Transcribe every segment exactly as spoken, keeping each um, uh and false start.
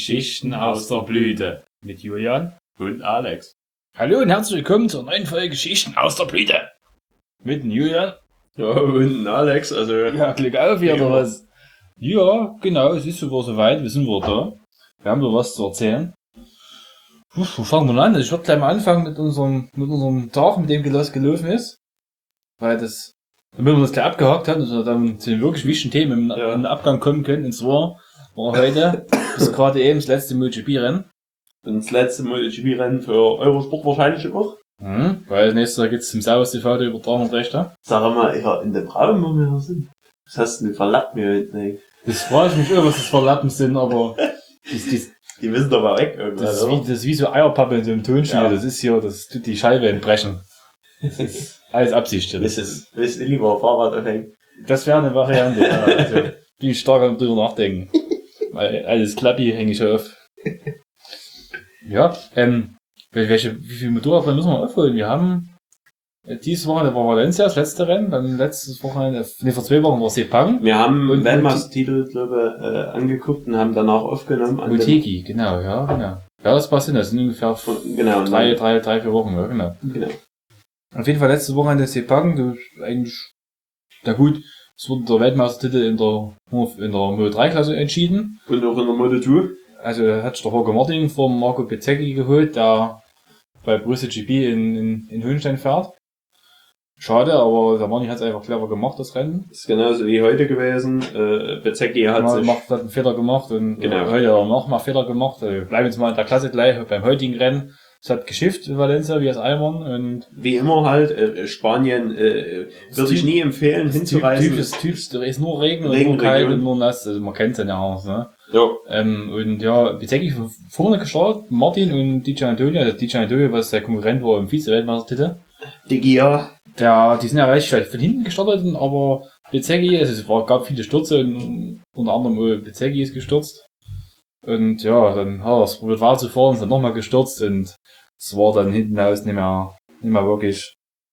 Geschichten aus der Blüte mit Julian und Alex. Hallo und herzlich willkommen zur neuen Folge Geschichten aus der Blüte mit dem Julian. Ja, und Alex, also... Ja, Glück auf hier, oder was? Ja, genau, es ist sogar soweit, wir sind wieder da. Wir haben da was zu erzählen. Puh, wo fangen wir an? Ich würde gleich mal anfangen mit unserem, mit unserem Tag, mit dem Geloss gelaufen ist. Weil das, damit wir das gleich abgehakt haben, dass wir dann zu den wirklich wichtigen Themen im, Ja. im Abgang kommen können. Und zwar war heute, ist gerade eben das letzte MotoGP-Rennen. Und das letzte MotoGP-Rennen für Eurosport wahrscheinlich auch. Mhm, weil nächstes Jahr geht's zum Servus T V, der übertragen und Rechte. Sag mal, ja, in dem Raum, wo wir sind. Was hast du denn verlappt mir heute nicht? Das frage ich mich immer, was das für Lappen sind, aber das, das, Die müssen doch mal weg irgendwann, das, ist wie, das ist wie so Eierpappe in so einem Tonstuhl. Ja. Das ist hier, das tut die Scheibe entbrechen. Das ist alles Absicht. Das, Willst ist, du, willst du lieber Fahrrad aufhängen? das wäre eine Variante. Ja, also, bin ich stark am drüber nachdenken. Weil alles Klappi hänge ich auf. Ja, ähm, welche, wie viele Motorradrennen müssen wir aufholen? Wir haben, äh, dieses Wochenende war Valencia, das letzte Rennen, dann letztes Wochenende, ne, vor zwei Wochen war Sepang. Wir haben Und- Weltmeistertitel, glaube ich, äh, angeguckt und haben danach aufgenommen. an dem- Motegi, genau, ja, genau. Ja, das passt hin, das sind ungefähr Und- Genau, und drei, dann- drei, drei, vier Wochen, ja, genau. Genau. Auf jeden Fall letztes Wochenende Sepang, du, eigentlich, na gut, es wurde der Weltmeistertitel in der, in der Moto drei Klasse entschieden. Und auch in der Moto zwei. Also hat sich der Jorge Martin vom Marco Bezzecchi geholt, der bei Brüssel G P in, in, in Hohenstein fährt. Schade, aber der Martin hat es einfach clever gemacht, das Rennen. Das ist genauso wie heute gewesen. Äh, Bezzecchi hat Mal sich... macht, hat einen Fehler gemacht und Genau. äh, heute auch noch mal Fehler gemacht. Also, wir bleiben jetzt mal in der Klasse gleich beim heutigen Rennen. Es hat geschifft in Valencia, wie es Eimern, und Wie immer halt, äh, Spanien äh, würde ich Typ- nie empfehlen, hinzureisen. Typ ist Typs, da ist nur Regen und Regen, nur kalt Region. und nur nass, also man kennt den ja auch, ne? Ja, Ähm, und ja, Bezzecchi von vorne gestartet, Martin und D J Antonio, also D J Antonio, was der Konkurrent war im Vize-Weltmeistertitel. die Gia. Der, die sind ja recht schnell von hinten gestartet, aber Bezzecchi, also es war, gab viele Stürze und unter anderem auch Bezzecchi ist gestürzt. Und ja, dann hat er es probiert weiterzufahren, ist dann nochmal gestürzt und es war dann hinten raus nicht mehr, nicht mehr wirklich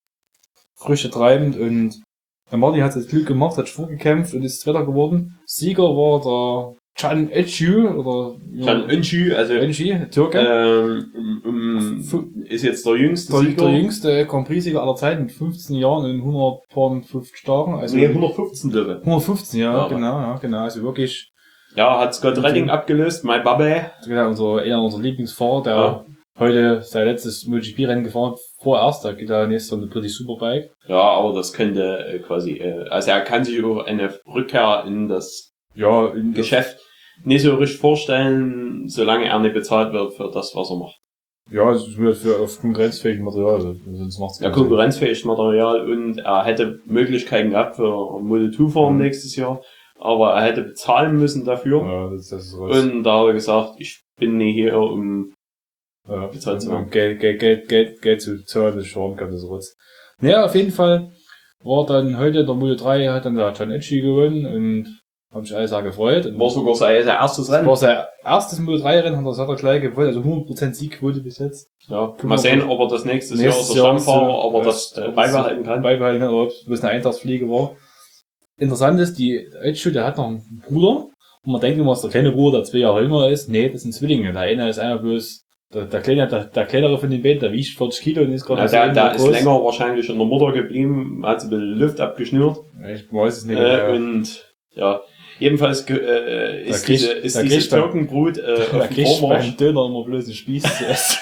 frische treibend, und der Martin hat das Glück gemacht, hat sich vorgekämpft und ist Zweiter geworden. Sieger war der Can Öncü oder Can Öncü, also Öncü, Türke. ähm, um, um, ist jetzt der jüngste Der, Sieger. der jüngste Grand Prix-Sieger aller Zeiten mit fünfzehn Jahren und hundertfünfzig Tagen. Also Nee, hundertfünfzehn Löwe. hundertfünfzehn, ja, Ja. genau, ja, genau. Also wirklich, Ja, hat Scott Redding abgelöst, mein Babbe. genau, unser, einer unserer Lieblingsfahrer, der Ja. heute sein letztes MotoGP-Rennen gefahren hat, vorerst, da geht er nächstes Jahr eine British Superbike. Ja, aber das könnte äh, quasi, äh, also er kann sich auch eine Rückkehr in das Ja, in Geschäft nicht so richtig vorstellen, solange er nicht bezahlt wird für das, was er macht. Ja, es ist nur für auf konkurrenzfähigen Material, also sonst macht's Ja, keinen Sinn. konkurrenzfähiges Material, und er hätte Möglichkeiten gehabt für Moto zwei fahren Mhm. nächstes Jahr, aber er hätte bezahlen müssen dafür. Ja, das, das ist was. Und da hat er gesagt, ich bin nicht hier, um Ja, bezahlt zu um werden. Geld, Geld, Geld, Geld, Geld zu zahlen, das Schaden kann, das ist Rotz. Naja, auf jeden Fall war dann heute der Moto drei, hat dann der Can Öncü gewonnen und hab mich alles sehr gefreut. Und War sogar sein sein erstes das Rennen. war sein erstes Moto drei Rennen, hat er sagt er gleich gewonnen, also hundert Prozent Siegquote bis jetzt. Ja, mal sehen, ob er das nächstes, Nächstes Jahr Jahr als Stammfahrer, so, ob er ja, das äh, ob es beibehalten kann. Beibehalten kann, oder ob es bloß eine Eintagsfliege war. Interessant ist, die Öncü, der hat noch einen Bruder, und man denkt immer, dass der kleine Bruder, der zwei Jahre jünger ist. Nee, das sind Zwillinge. Der eine ist einer bloß der, der, kleine, der, der kleinere von den beiden, der wiegt vierzig Kilo und ist gerade Ja, so der, der ähnlich ist groß. länger wahrscheinlich in der Mutter geblieben, hat sich ein bisschen Luft abgeschnürt. Ich weiß es nicht. Äh, ja. und ja, jedenfalls ge- äh, ist Da kriegt- diese, ist da diese kriegt beim- Türkenbrut äh, Da auf dem kriegst du Vormarsch. beim Döner immer bloß einen Spieß zu essen.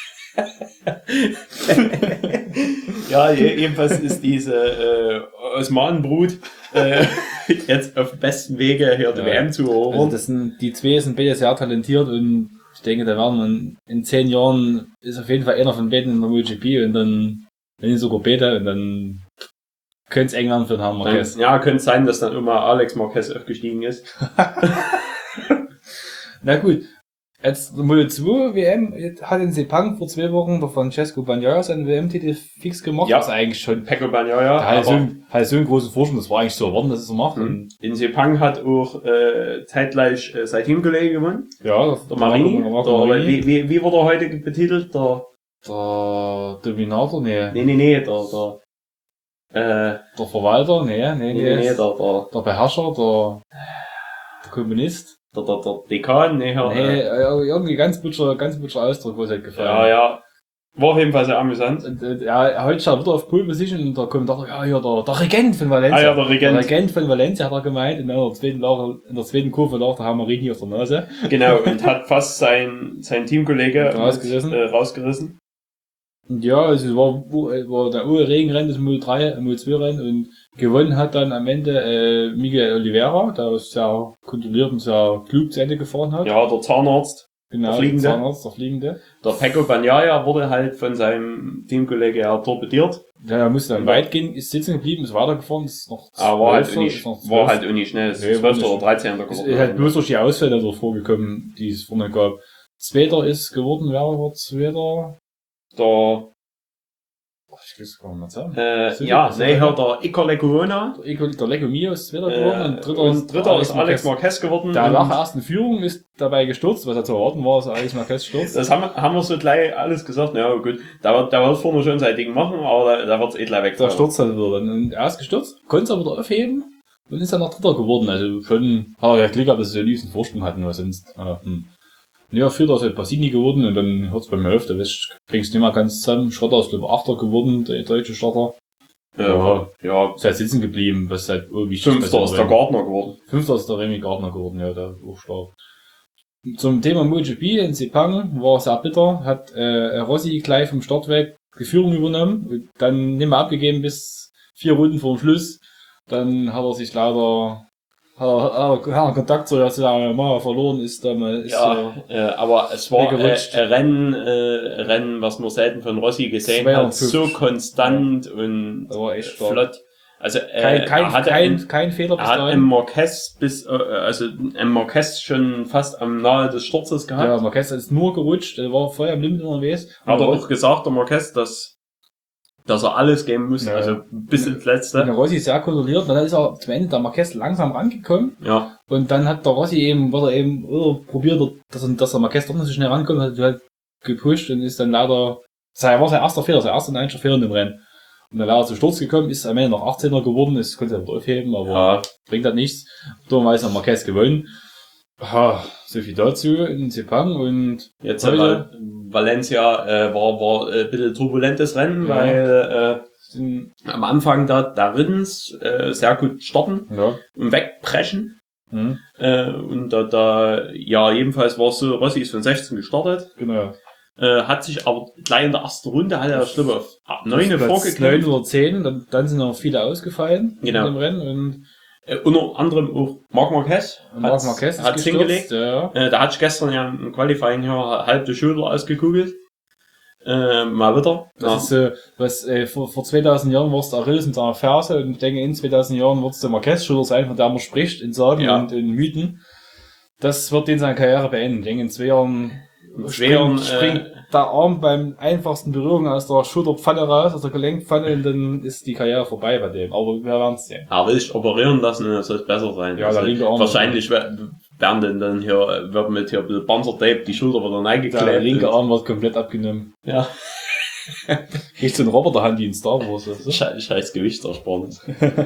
Ja, je- jedenfalls ist diese äh, Osmanenbrut äh, jetzt auf dem besten Wege, hier die Ja. W M zu Also erobern. das sind, die zwei sind beide sehr talentiert und ich denke, da werden in, in zehn Jahren ist auf jeden Fall einer von beiden in der MotoGP und dann, wenn nicht sogar beide, und dann könnte es eng werden für den Herrn Marquez. Dann, ja, könnte sein, dass dann immer Alex Marquez aufgestiegen ist. Na gut, jetzt Moto zwei W M hat in Sepang vor zwei Wochen der Francesco Bagnaia seinen W M-Titel fix gemacht, Ja. was eigentlich schon, Pecco Bagnaia, der hat so, aber einen- hat so einen großen Vorsprung, das war eigentlich so erwarten, dass es so macht. Und, in Sepang hat auch äh, zeitgleich äh, sein Teamkollege gewonnen, ja, der Marini. der, Der, Marini. wie, wie, wie wurde er heute betitelt? Der, der Dominator, nee, nee, nee, nee, der, der, äh, der Verwalter, nee, nee, nee, nee, nee, nee, der, der, der Beherrscher, der, der Kommunist. der, der, der Dekan, nee, Herr, Nee, äh, äh, irgendwie ganz butcher, ganz butcher Ausdruck, wo es halt gefallen. ja, ja, war auf jeden Fall sehr amüsant. Und, äh, ja, heute steht er wieder auf Pole Position und der Kommentator, ja, hier, der, der Regent von Valencia. Ah ja, der Regent. Der Regent von Valencia hat er gemeint, in der zweiten, Lache, in der zweiten Kurve lag der Hamarini auf der Nase. Genau, und hat fast sein, sein Teamkollege Rausgerissen. Äh, rausgerissen. Und ja, also es war, war der Uwe Regenrennen, das Model drei, Model zwei Rennen und gewonnen hat dann am Ende äh, Miguel Oliveira, der es sehr kontrolliert und sehr klug zu Ende gefahren hat. Ja, der Zahnarzt. Genau, der Fliegende. der Zahnarzt, der Fliegende. Der Pecco Bagnaia wurde halt von seinem Teamkollege ja torpediert. Ja, er musste dann weit gehen, ist sitzen geblieben, ist weitergefahren, ist noch Aber war halt, zwölfter, uni, ist noch war zwölfter. halt uni schnell. Ist Nee, zwölfter war oder dreizehnter Ist geworden. halt bloß durch die Ausfälle so vorgekommen, die es vorne gab. Zweiter ist geworden, wer war Zweiter? Der, Oh, ich weiß gar nicht mehr sagen. äh, Sicher, ja, sicher. nee, Herr der Iker Lecuona. Der Eco- Der Lego Mio ist Zweiter geworden Äh, und Dritter und ist, dritter ist Alex Marquez geworden. Der und nach der ersten Führung ist dabei gestürzt, was ja zu erwarten war, dass Alex Marquez stürzt. Das haben, haben wir so gleich alles gesagt. Ja, gut. Da wird, da wird vorne schon sein Ding machen, aber da, da wird's eh gleich weg. Der stürzt halt wieder. Und er ist gestürzt, konnte es aber wieder aufheben und ist dann noch Dritter geworden. Also schon hat er ja Glück gehabt, dass sie einen liebsten Vorsprung hatten, was sonst. Äh, hm. Ja, Vierter ist halt Bassini geworden und dann hört's bei mir auf, da kriegst du nicht mehr ganz zusammen. Schrotter ist, glaube ich, Achter geworden, der deutsche Starter. Ja, ja. Ist halt sitzen geblieben, was halt irgendwie Fünfter ist der Gardner geworden. Fünfter ist der Remy Gardner geworden, ja, der auch stark. Zum Thema MotoGP in Sepang war sehr bitter, hat äh, Rossi gleich vom Start weg die Führung übernommen und dann nicht mehr abgegeben bis vier Runden vor dem Schluss. Dann hat er sich leider hat er, hat er Kontakt zu der Mauer verloren, ist dann mal ist Ja, äh, aber es war äh, weggerutscht. ein Rennen, äh, Rennen, was man selten von Rossi gesehen hat, so konstant und Das war echt stark. flott. Also äh, kein, kein, er hatte kein, einen, kein Fehler bis er hat dahin. einen Marquez bis, äh, also einen Marquez schon fast am nahe des Sturzes gehabt. Ja, Marquez ist nur gerutscht, er war vorher am Limit unterwegs. Hat er auch gesagt, der Marquez, dass, dass er alles geben muss, Ja. also bis ins Der Letzte. Rossi sehr kontrolliert, dann ist er zum Ende der Marquez langsam rangekommen. Ja, Und dann hat der Rossi eben, wurde eben, oder probiert, dass er, dass der Marquez doch nicht so schnell rankommt, hat halt gepusht und ist dann leider, das war sein erster Fehler, sein erster und einziger Fehler in dem Rennen. Und dann leider zu Sturz gekommen, ist am Ende noch achtzehnter geworden, das konnte er wieder aufheben, aber ja, bringt halt nichts. Dummerweise hat Marquez gewonnen. Ha, so viel dazu in Sepang und jetzt heute Val Valencia äh, war, war äh, ein bisschen turbulentes Rennen, Ja. weil sind, äh, am Anfang da, da Rins äh, sehr gut starten ja, und wegpreschen. hm, Äh, und da, da, ja, jedenfalls war es so, Rossi ist von sechzehn gestartet, genau. äh, hat sich aber gleich in der ersten Runde, hat er, ich glaube, auf neun Platz vorgekriegt. neun oder zehn, dann, dann sind noch viele ausgefallen Genau. in dem Rennen und Äh, unter anderem auch Marc Marquez Marc hat's- Marquez ist hat's gestürzt, hingelegt. ja. Äh, da hatte ich gestern ja im Qualifying hier halb die Schulter ausgekugelt. Äh, mal wieder. Das ist so, was äh, vor, vor zweitausend Jahren warst du Achilles in seiner Ferse und ich denke, in zweitausend Jahren wird es der Marquez-Schüler sein, von der man spricht, in Sagen Ja. und in Mythen. Das wird den seine Karriere beenden. Ich denke, in zwei Jahren In zwei Jahren, springt, springt äh, der Arm beim einfachsten Berührung aus der Schulterpfanne raus, aus der Gelenkpfanne und dann ist die Karriere vorbei bei dem. Aber wir werden es sehen. er will sich operieren lassen, das soll besser sein. Ja, also, der linke Arm- wahrscheinlich we- werden dann, dann hier, wird mit hier ein bisschen Panzertape die Schulter wieder Der reingeklebt. linke und- Arm wird komplett abgenommen. Ja, Kriegt so ein Roboterhand wie in Star Wars. Oder so. scheiß, scheiß Gewichtsersparnis.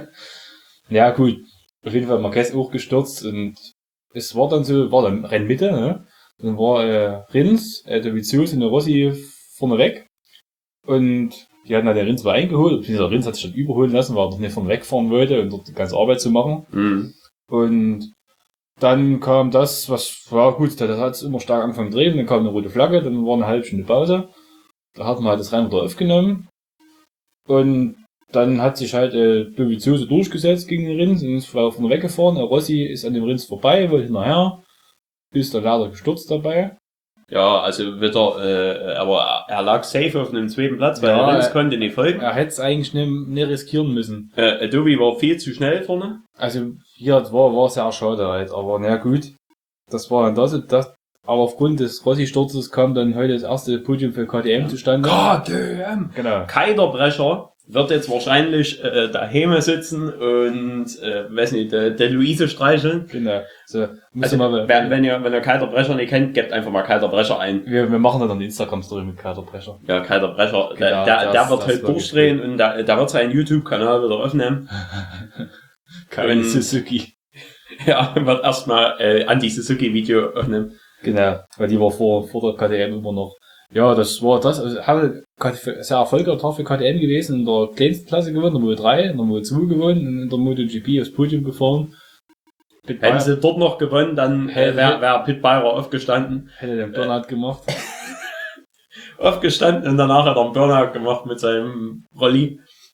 Ja, gut. Auf jeden Fall Marquez auch gestürzt und es war dann so, war dann Rennmitte, ne? Dann war äh, Rins, äh, Dovizioso und der Rossi vorne weg. Und die hatten halt der Rins war eingeholt. Der Rins hat sich dann überholen lassen, weil er noch nicht vorne wegfahren wollte und dort die ganze Arbeit zu machen. Mhm. Und dann kam das, was war gut, das hat es immer stark angefangen zu drehen, dann kam eine rote Flagge, dann war eine halbe Stunde Pause. Da hat man halt das Rennen wieder aufgenommen. Und dann hat sich halt äh, Dovizioso durchgesetzt gegen den Rins und ist vorne weggefahren. Der Rossi ist an dem Rins vorbei, wollte hinterher. Ist dann leider gestürzt dabei. Ja, also wieder, äh, aber er lag safe auf einem zweiten Platz, weil Ja, der Rins er- konnte nicht folgen. Er hätte es eigentlich nicht, nicht riskieren müssen. Äh, Adobe war viel zu schnell vorne. Also hier war, war sehr schade halt, aber na gut. Das war dann das, das. Aber aufgrund des Rossi-Sturzes kam dann heute das erste Podium für K T M zustande. K T M! Genau. Keiderbrecher wird jetzt wahrscheinlich äh, daheim sitzen und, äh, weiß nicht, der, der Luise streicheln. Genau. So, muss Also, mal, wenn, wenn ihr, wenn ihr Keiderbrecher nicht kennt, gebt einfach mal Keiderbrecher ein. wir, wir machen dann eine Instagram-Story mit Katerbrecher. Ja, Keiderbrecher, Genau, der, der, das- der wird das halt war durchdrehen und der, der wird seinen YouTube-Kanal wieder öffnen. Keine Und- Suzuki. Ja, wird erstmal äh, Anti-Suzuki-Video öffnen. Genau, weil die war vor, vor der K T M immer noch. Ja, das war das, also hatte sehr erfolgreicher Tag für K T M gewesen, in der kleinsten Klasse gewonnen, in der Moto drei, in der Moto zwei gewonnen und in der MotoGP aufs Podium gefahren. Pit Hätten sie dort noch gewonnen, dann äh, wäre wär Pit Byrer aufgestanden. Hätte den Burnout äh, gemacht. aufgestanden und danach hat er einen Burnout gemacht mit seinem Rolli.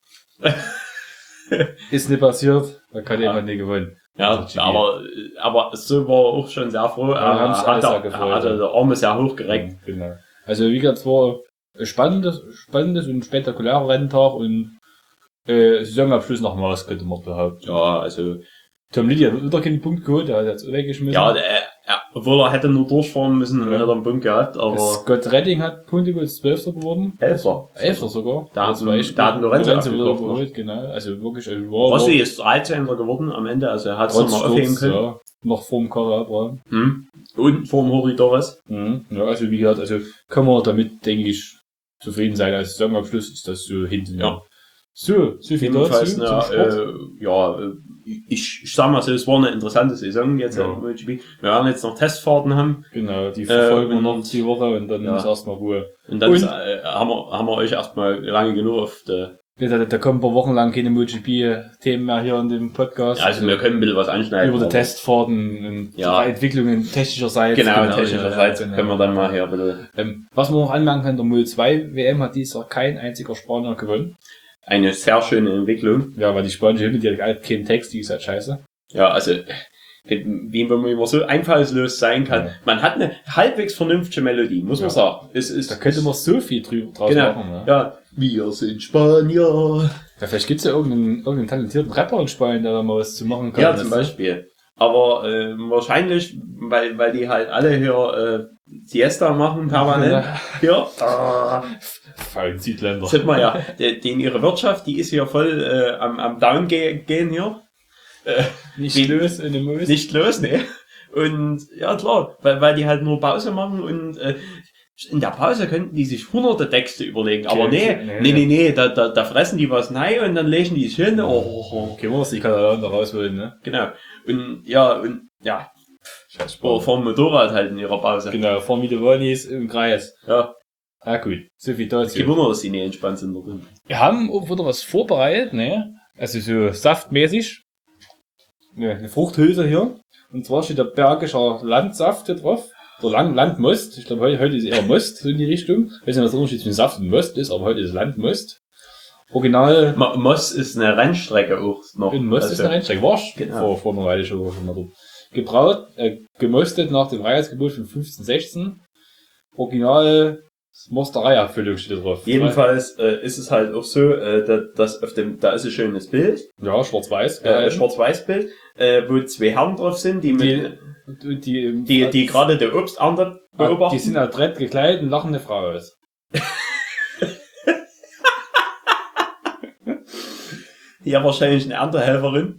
Ist nicht passiert, da kann ja. jemand nicht gewonnen. Ja, aber, aber so war auch schon sehr froh. Ja, er hat er, er hatte der Arme sehr hochgereckt. Genau. Also wie gesagt, es war ein spannendes, spannendes und spektakulärer Renntag und äh, Saisonabschluss nach Maus, könnte man behaupten. Ja, also Tom Liddy hat wieder keinen Punkt geholt, der hat jetzt weggeschmissen. Ja, der, er, obwohl er hätte nur durchfahren müssen und ja. hätte einen Punkt gehabt, aber... Scott Redding hat Punkte geholt, zwölfter geworden. Elfter. Elfter sogar. Da hat einen Lorenzo wieder geholt, genau. Also wirklich, also war... Rossi ist dreizehnter geworden am Ende, also er hat es nochmal aufheben können. Ja, noch vorm Karabra. Hm. Und vorm Horidores. Mhm. Ja, also wie gesagt, also kann man damit, denke ich, zufrieden sein. Als Saisonabschluss ist das so hinten. Ja. So, so viel dazu. Ja, äh, ja, ich, ich sag mal so, es war eine interessante Saison jetzt ja. im MotoGP. Wir werden jetzt noch Testfahrten haben. Genau, die verfolgen wir äh, noch die Woche und dann ja. ist erstmal Ruhe. Und dann und, äh, haben, wir, haben wir euch erstmal lange genug auf der... Da, da kommen ein paar Wochen lang keine MotoGP-Themen mehr hier in dem Podcast. Ja, also wir können ein bisschen was anschneiden. Über die Testfahrten und ja. Entwicklungen technischerseits. Genau, genau technischerseits ja, können wir dann mal hier ein bisschen... Ähm, was man noch anmerken kann, der Moto zwei W M hat dieses Jahr kein einziger Spanier gewonnen. Eine sehr schöne Entwicklung. Ja, weil die spanische Hymne, die hat keinen Text, die ist halt scheiße. Ja, also, wie man immer so einfallslos sein kann. Ja. Man hat eine halbwegs vernünftige Melodie, muss man ja. sagen. Es ist, da könnte man so viel drüber draus genau. machen. Ne? Ja, wir sind Spanier. Ja, vielleicht gibt's ja irgendeinen, irgendeinen talentierten Rapper in Spanien, der da mal was zu machen kann. Ja, zum Beispiel. Aber äh, wahrscheinlich, weil weil die halt alle hier äh, Siesta machen permanent. Ja. Hier. Ah. Fallen Südländer. Sieht man ja, denen ihre Wirtschaft, die ist hier voll äh, am, am Down gehen hier. Äh, nicht die, los in dem Moos. Nicht los, ne. Und ja klar, weil, weil die halt nur Pause machen und äh, in der Pause könnten die sich hunderte Texte überlegen. Aber nee, nee, nee, nee, nee da, da, da fressen die was rein und dann legen die es hin. Oh, oh, oh. Okay, was die Katalanen da rausholen, ne? Genau. Und ja, und ja. Vor, vor dem Motorrad halt in ihrer Pause. Genau, vor Midovonis im Kreis. Ja. Ja gut, so viel dazu. Ich wundere, dass die nicht entspannt sind da drin. Wir haben auch wieder was vorbereitet, ne? Also so saftmäßig. Ne, eine Fruchthülse hier. Und zwar steht der Bergischer Landsaft hier drauf. Der Land Landmost. Ich glaube, heute, heute ist eher Most, so in die Richtung. Ich weiß nicht, was der Unterschied zwischen Saft und Most ist, aber heute ist Landmost. Original. Ma Most ist eine Rennstrecke auch noch. In Most also ist eine Rennstrecke. Warst genau. vor, vor einer Weile schon, schon mal dort. Gebraut, äh, gemostet nach dem Freiheitsgebot von fünfzehn sechzehn. Original Mosterei-Abfüllung steht da drauf. Jedenfalls äh, ist es halt auch so, äh, dass auf dem, da ist ein schönes Bild. Ja, schwarz-weiß. Äh, schwarz-weiß-Bild, äh, wo zwei Herren drauf sind, die mit, die, die, die, die gerade der Obsternte beobachten. Die sind adrett gekleidet und lachen eine Frau aus. Ja, wahrscheinlich eine Erntehelferin.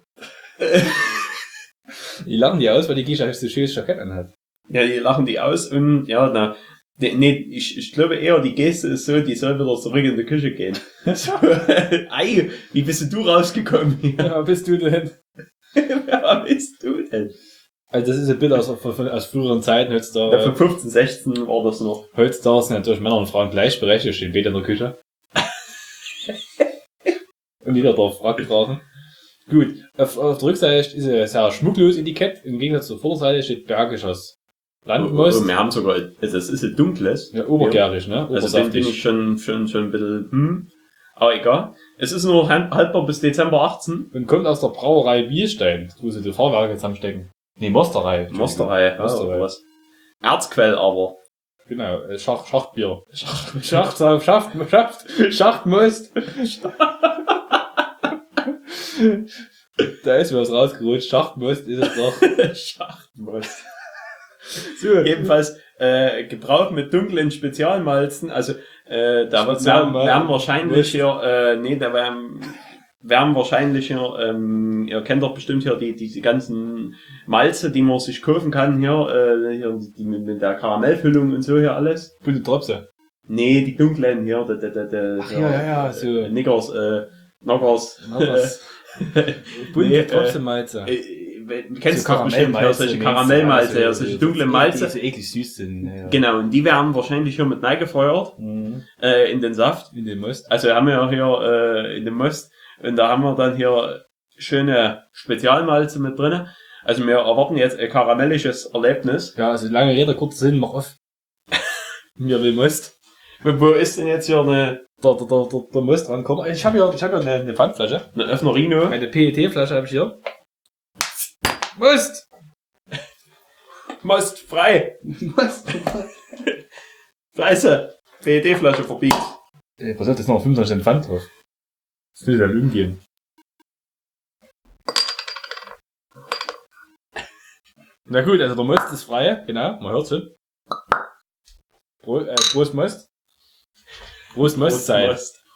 Die lachen die aus, weil die Gisha so schönes Jackett anhat. Ja, die lachen die aus und ja, na, nee, ich, ich glaube eher, die Geste ist so, die soll wieder zurück in die Küche gehen. So, ei, wie bist du rausgekommen? Ja, wer bist du denn? Wer bist du denn? Also das ist ein Bild aus, aus früheren Zeiten. Heutzutage, ja, von fünfzehn, sechzehn war das noch. Heutzutage sind natürlich Männer und Frauen gleichberechtigt, stehen beide in der Küche. Und jeder darf Frack tragen. Gut, auf, auf der Rückseite ist ein sehr schmuckloses Etikett. Im Gegensatz zur Vorderseite steht Bergischers Landmost. Oh, oh, wir haben sogar, also es ist ein dunkles. Ja, obergärig, ne? Also den bin ich schon, schon, schon ein bisschen, hm. Aber egal. Es ist nur haltbar bis Dezember achtzehn. Und kommt aus der Brauerei Bielstein, wo sie die Fahrwerke zusammenstecken. Nee, Mosterei. Mosterei, ja, Mosterei. Was. Erzquell aber. Genau, Schach, Schachtbier. Schacht, Schacht, Schacht, Schacht, Schacht, Schachtmost. Da ist mir was rausgerutscht. Schachtmost ist es doch. Schachtmost. So, jedenfalls äh, gebraut mit dunklen Spezialmalzen. Also äh, da wird werden, werden wahrscheinlich hier, äh, nee, da werden, werden wahrscheinlich hier, ähm, ihr kennt doch bestimmt hier die diese ganzen Malze, die man sich kaufen kann hier, äh, hier die mit, mit der Karamellfüllung und so hier alles. Bunte Tropse. Nee, die dunklen hier, der der der der Ach, ja, ja, ja, so Niggers, äh, Knockers. Knockers. Bunte nee, Tropse Malze. Äh, du kennst doch bestimmt ja, solche Karamellmalze, ja, solche dunkle Malze. Die so eklig süß sind. Ja. Genau, und die werden wahrscheinlich hier mit reingefeuert, mhm. äh, in den Saft. In den Most. Also haben wir ja hier, äh, in dem Most. Und da haben wir dann hier schöne Spezialmalze mit drin. Also wir erwarten jetzt ein karamellisches Erlebnis. Ja, also lange Rede, kurzer Sinn, mach auf. Mir will Most. Wo ist denn jetzt hier eine... Der, der, der, der, der Most rankommt. Ich habe hier, ich hab hier eine, eine Pfandflasche. Eine Öffnerino. Eine P E T-Flasche habe ich hier. Most! Most frei! Most! Scheiße! P E T-Flasche verbiegt. Ey, was hat das noch? fünfundzwanzig Cent Pfand drauf. Das will dann umgehen. Na gut, also der Most ist frei, genau, man hört schon. Pro, äh, Prost Most. Prost Most sein.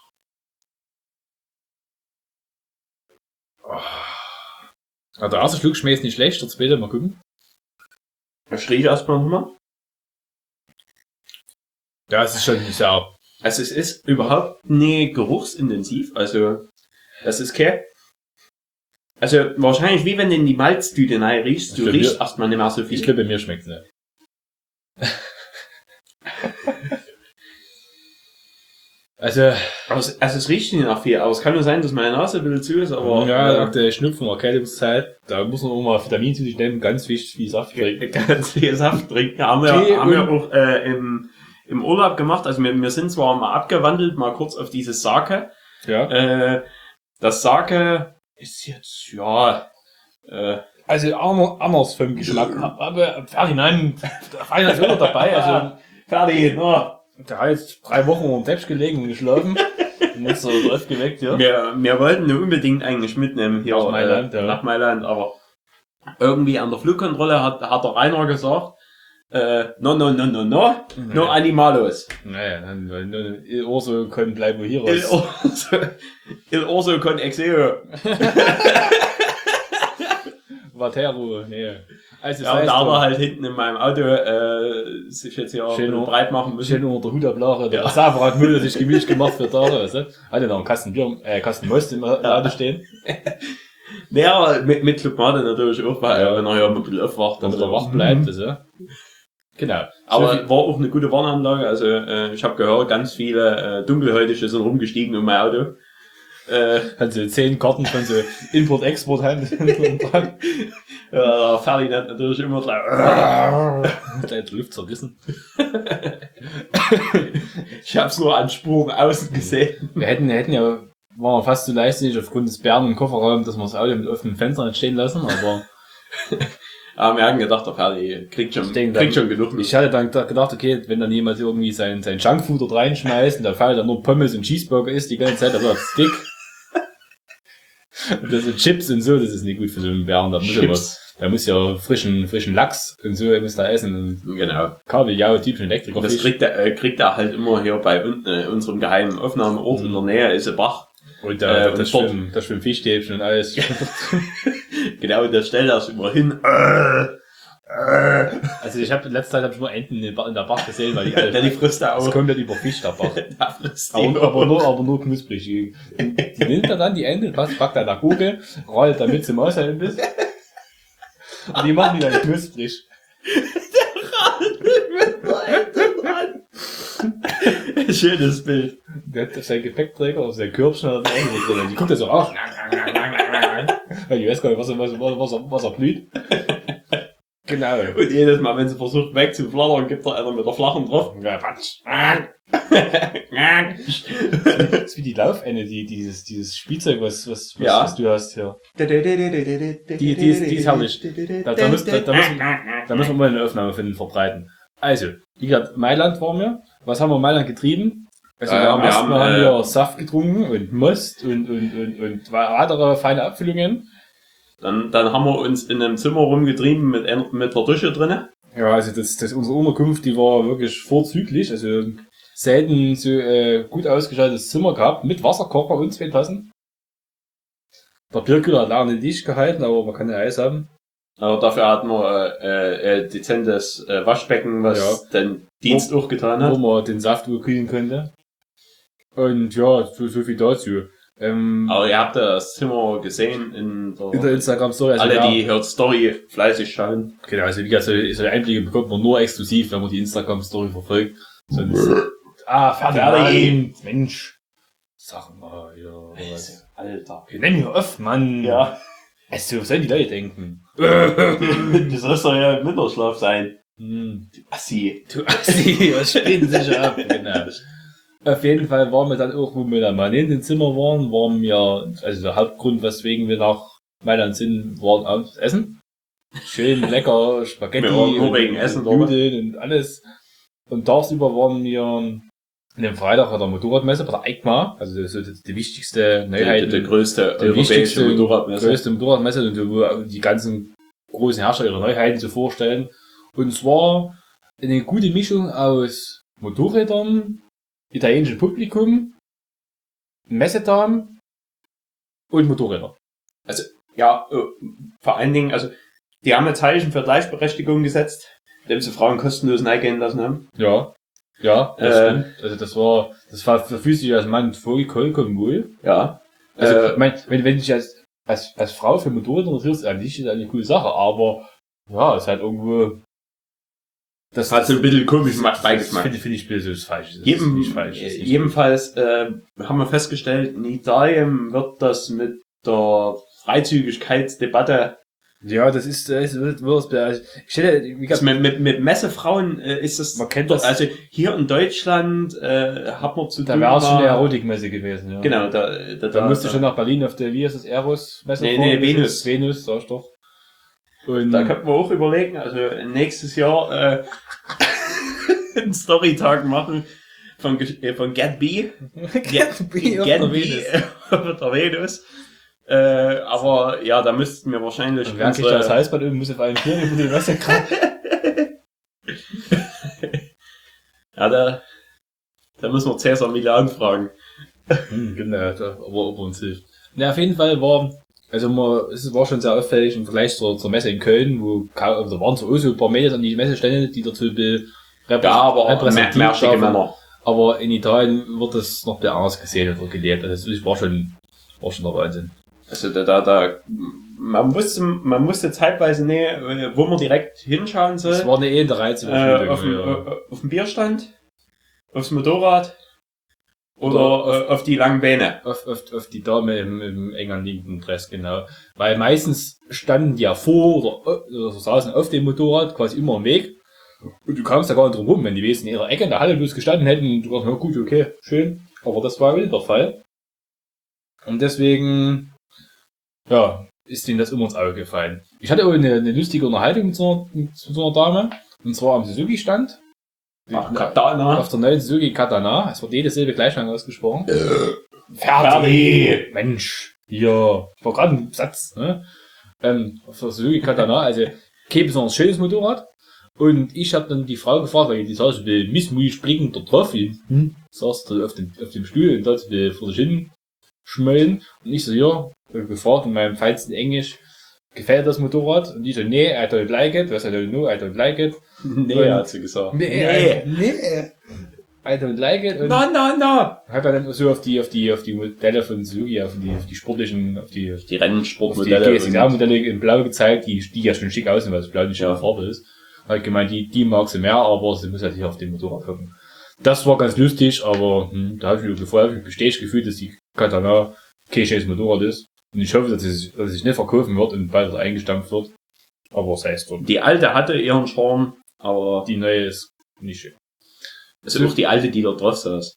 Oh. Also der erste Schluck schmeckt nicht schlecht, der zweite mal gucken. Ich rieche erstmal nochmal. Ja, es ist schon nicht sehr. Also es ist überhaupt nicht geruchsintensiv, also das ist kein... Also wahrscheinlich wie wenn du in die Malztüte rein riechst, du riechst erstmal nicht mehr so viel. Ich glaube, mir schmeckt es nicht. Also, also, also es riecht nicht nach viel, aber es kann nur sein, dass meine Nase ein bisschen zu ist, aber... Ja, nach der Schnupfen- und Erkältungszeit, da muss man auch mal Vitamin zu sich nehmen, ganz wichtig, viel Saft trinken. Ganz viel Saft trinken. Ja, haben wir, okay, haben wir auch äh, im, im Urlaub gemacht, also wir, wir sind zwar mal abgewandelt, mal kurz auf dieses Sake. Ja. Äh, das Sake ist jetzt, ja... Äh, also anders vom Geschmack. Aber Ferdinand, Ferdinand ist immer dabei, also... Fertig, no. Der hat jetzt drei Wochen unter dem Teppich gelegen und geschlafen. Und jetzt so drauf geweckt, ja. Wir, wir wollten ihn unbedingt eigentlich mitnehmen hier nach Mailand, äh, ja. nach Mailand, aber irgendwie an der Flugkontrolle hat, hat der Rainer gesagt, äh, no, no, no, no, no, nee. No Animalos. Naja, dann, dann il orso con bleibo hier il orso, il orso con exeo. Vatero, nee. Also ja, und da war halt hinten in meinem Auto äh, sich jetzt hier schön breit machen müssen. Schön unter der Hutablare. Der Safer hat Müll sich gemütlich gemacht für da, weißt du? Hatte noch einen Kasten Bier, äh, Kasten Most im Auto stehen. Naja, mit, mit Clubmate natürlich auch, weil ja. Wenn er ja ein bisschen aufwacht, damit er wach bleibt, also. Genau. Aber so war auch eine gute Warnanlage, also äh, ich habe gehört, ganz viele äh, Dunkelhäutige sind rumgestiegen in mein Auto. Äh, hat so zehn Karten von so Import-Export halt. Ja, Ferdinand natürlich immer gleich. Gleich die Luft zerrissen. Ich hab's nur an Spuren außen gesehen. Wir hätten, wir hätten ja, waren fast so leistig aufgrund des Bären im Kofferraum, dass wir das Auto mit offenen Fenstern nicht stehen lassen, aber. Aber wir hatten gedacht, der Ferdi kriegt schon, denke, kriegt dann, schon genug. Ich hatte dann gedacht, okay, wenn dann jemand irgendwie sein, sein Junkfood dort reinschmeißt und der Fall dann nur Pommes und Cheeseburger isst die ganze Zeit, dann wird es dick. Und das sind Chips und so, das ist nicht gut für so einen Bären. Da muss, immer, da muss ja frischen, frischen Lachs und so, muss da essen. Genau. Kabeljau, typischen Elektriker. Das kriegt er, äh, kriegt er halt immer hier bei äh, unserem geheimen Aufnahmeort mhm. in der Nähe, ist ein Bach. Und da, äh, das, schwimmen, das schwimmen Fischstäbchen und alles. Genau, und da stellt er es immer hin. Also ich habe in letzter Zeit hab ich nur Enten in der Bach gesehen, weil die alle, ja, die frisst er auch. Das kommt ja über Fisch, der Bach. aber, aber, nur, aber nur knusprig. Die, die nimmt er dann, die Ente, passt, packt er in der Kugel, rollt damit zum Aushältnis. Und die machen die dann knusprig. Der rollt mit der Ente ran. Schönes Bild. Der hat sein Gepäckträger auf sein Körbchen und die guckt da so auf. Weil ich weiß gar nicht, was er, was, was, er, was er blüht. Genau. Und jedes Mal, wenn sie versucht wegzuflattern, gibt er einer mit der Flachen drauf. Ja, Quatsch. Das ist wie die Laufende, die, dieses, dieses Spielzeug, was, was, was, ja. was du hast hier. Die, die ist, die ist herrlich. Da, da, müssen, da, da, müssen, da müssen wir mal eine Aufnahme finden, verbreiten. Also, wie gesagt, Mailand waren wir. Was haben wir in Mailand getrieben? Also, ja, am ersten Mal haben wir äh, Saft getrunken und Most und, und, und, und weitere feine Abfüllungen. Dann, dann haben wir uns in einem Zimmer rumgetrieben mit, mit der Dusche drinnen. Ja, also das, das, unsere Unterkunft, die war wirklich vorzüglich. Also selten so äh, gut ausgestattetes Zimmer gehabt, mit Wasserkocher und zwei Tassen. Der Bierkühler hat lange nicht dicht gehalten, aber man kann ja Eis haben. Aber dafür hatten wir äh, äh, dezentes äh, Waschbecken, was ja. den Dienst wo, auch getan hat. Wo man den Saft kühlen konnte. Und ja, so, so viel dazu. Ähm, Aber ihr habt das Zimmer gesehen in der, in der Instagram-Story. Also alle, ja, die hört Story fleißig schauen. Genau, also wie gesagt, so, so Einblicke bekommt man nur exklusiv, wenn man die Instagram-Story verfolgt. Sonst, ah, fertig, Mensch. Sag mal, ja. Was. Alter. Wir nennen hier oft, Mann. Ja. Also, was sollen die Leute denken? Du sollst doch ja im Winterschlaf sein. Hm. Du Assi. Du Assi, was spielt sich ab? Genau. Auf jeden Fall waren wir dann auch, wo wir dann mal in den Zimmer waren, waren wir, also der Hauptgrund, weswegen wir nach Mailand sind, waren abends essen. Schön lecker Spaghetti Wir waren nur und, wegen Essen, und Nudeln und alles. Und tagsüber waren wir an dem Freitag bei der Motorradmesse, bei der EICMA, also das ist so die, die wichtigste Neuheit. Die, die, die größte die europäische wichtigste, Motorradmesse. größte Motorradmesse, und wo die ganzen großen Hersteller ihre Neuheiten so vorstellen. Und es war eine gute Mischung aus Motorrädern, italienischem Publikum, Messedamen und Motorräder. Also, ja, äh, vor allen Dingen, also, die haben ein Zeichen für Gleichberechtigung gesetzt, indem sie Frauen kostenlos eingehen lassen haben. Ja, ja, das Äh, stimmt. Also das war, das war für sich als Mann voll vollkommen wohl. Ja. Also, äh, ich mein, wenn, wenn dich als, als, als Frau für Motorräder interessierst, an sich ist das eine coole Sache, aber, ja, ist halt irgendwo, das hat so ein bisschen komisch beigeschmackt. Finde find ich, find ich, das ist falsch. Das Jedem, ist nicht falsch. Das ist nicht jedenfalls äh, haben wir festgestellt, in Italien wird das mit der Freizügigkeitsdebatte. Ja, das ist, das wird, wird, also ich stelle, wie gesagt, mit, mit, mit Messefrauen äh, ist es, man kennt dort, das. Also hier in Deutschland äh, hat man zu da tun. Da wäre es schon eine Erotikmesse gewesen, ja. Genau, da, da, da, da musste da, schon nach Berlin auf der, wie ist das, Eros-Messe? Nee, nee, Venus. Venus, sag ich doch. Und da könnten wir auch überlegen, also nächstes Jahr äh, einen Storytag machen von, äh, von Get B. Get B auf Get der B Venus. auf der Venus. Äh, aber ja, da müssten wir wahrscheinlich. Und wer kriegt das Halsband üben, muss auf einen Tier über den Wasser krachen. Ja, da, da müssen wir Cäsar Milan fragen. Hm, genau, da, aber ob er uns hilft. Na, auf jeden Fall war, also man, es war schon sehr auffällig im Vergleich zur, zur Messe in Köln, wo kaum, da waren so, so ein paar Mädels an die Messestände, die dazu be, repräsent, ja, aber repräsentiert märschige Männer. Aber in Italien wird das noch der anders gesehen oder gelebt. Also das war schon, war schon der Wahnsinn. Also da, da, da, man musste, man musste zeitweise näher, wo man direkt hinschauen soll. Das war eine eh der Reiz. Äh, auf, dem, ja. auf dem Bierstand, aufs Motorrad oder, oder auf, auf die langen Beine. Auf, auf, auf die Dame im, im eng anliegenden Dress, genau. Weil meistens standen die ja vor oder, oder saßen auf dem Motorrad quasi immer im Weg. Und du kamst da gar nicht drum rum, wenn die Wesen in ihrer Ecke in der Halle bloß gestanden hätten und du warst, na gut, okay, schön. Aber das war wieder der Fall. Und deswegen, ja, ist denen das immer ins Auge gefallen. Ich hatte auch eine, eine lustige Unterhaltung mit so, einer, mit so einer Dame. Und zwar am Suzuki-Stand. Ach, Katana. Auf der neuen Suzuki Katana. Es wird jede Silbe gleich lang ausgesprochen. Äh, Fertig! Mensch, hier. Ich war gerade ein Satz, ne? Ähm, auf der Suzuki Katana, also kein besonders schönes Motorrad. Und ich habe dann die Frau gefragt, weil die saß so missmutig blickend da drauf. Hm, saß da auf dem, auf dem Stuhl und dort vor sich hin schmollen. Und ich so, ja, gefragt in meinem feinsten Englisch, gefällt das Motorrad? Und die so, nee, I don't like it. Was I don't know, I don't like it. Nee, und hat sie gesagt. Nee, nee, nee. I don't like it. Und no, no, no. Hat er dann so auf die, auf die, auf die Modelle von Suzuki, auf die, auf die sportlichen, auf die, die Rennsportmodelle, die G S R-Modelle in Blau gezeigt, die, die ja schon schick aussehen, weil das Blau nicht schöne ja. Farbe ist. Hat gemeint, die, die mag sie mehr, aber sie muss halt nicht auf dem Motorrad gucken. Das war ganz lustig, aber, hm, da habe ich mir vorher bestätigt gefühlt, dass die Katana kein schönes Motorrad ist. Und ich hoffe, dass es, dass es sich nicht verkaufen wird und bald eingestampft wird. Aber sei es drum. Die alte hatte ihren Charme, aber die neue ist nicht schön. Es ist auch die alte, die da drauf saß.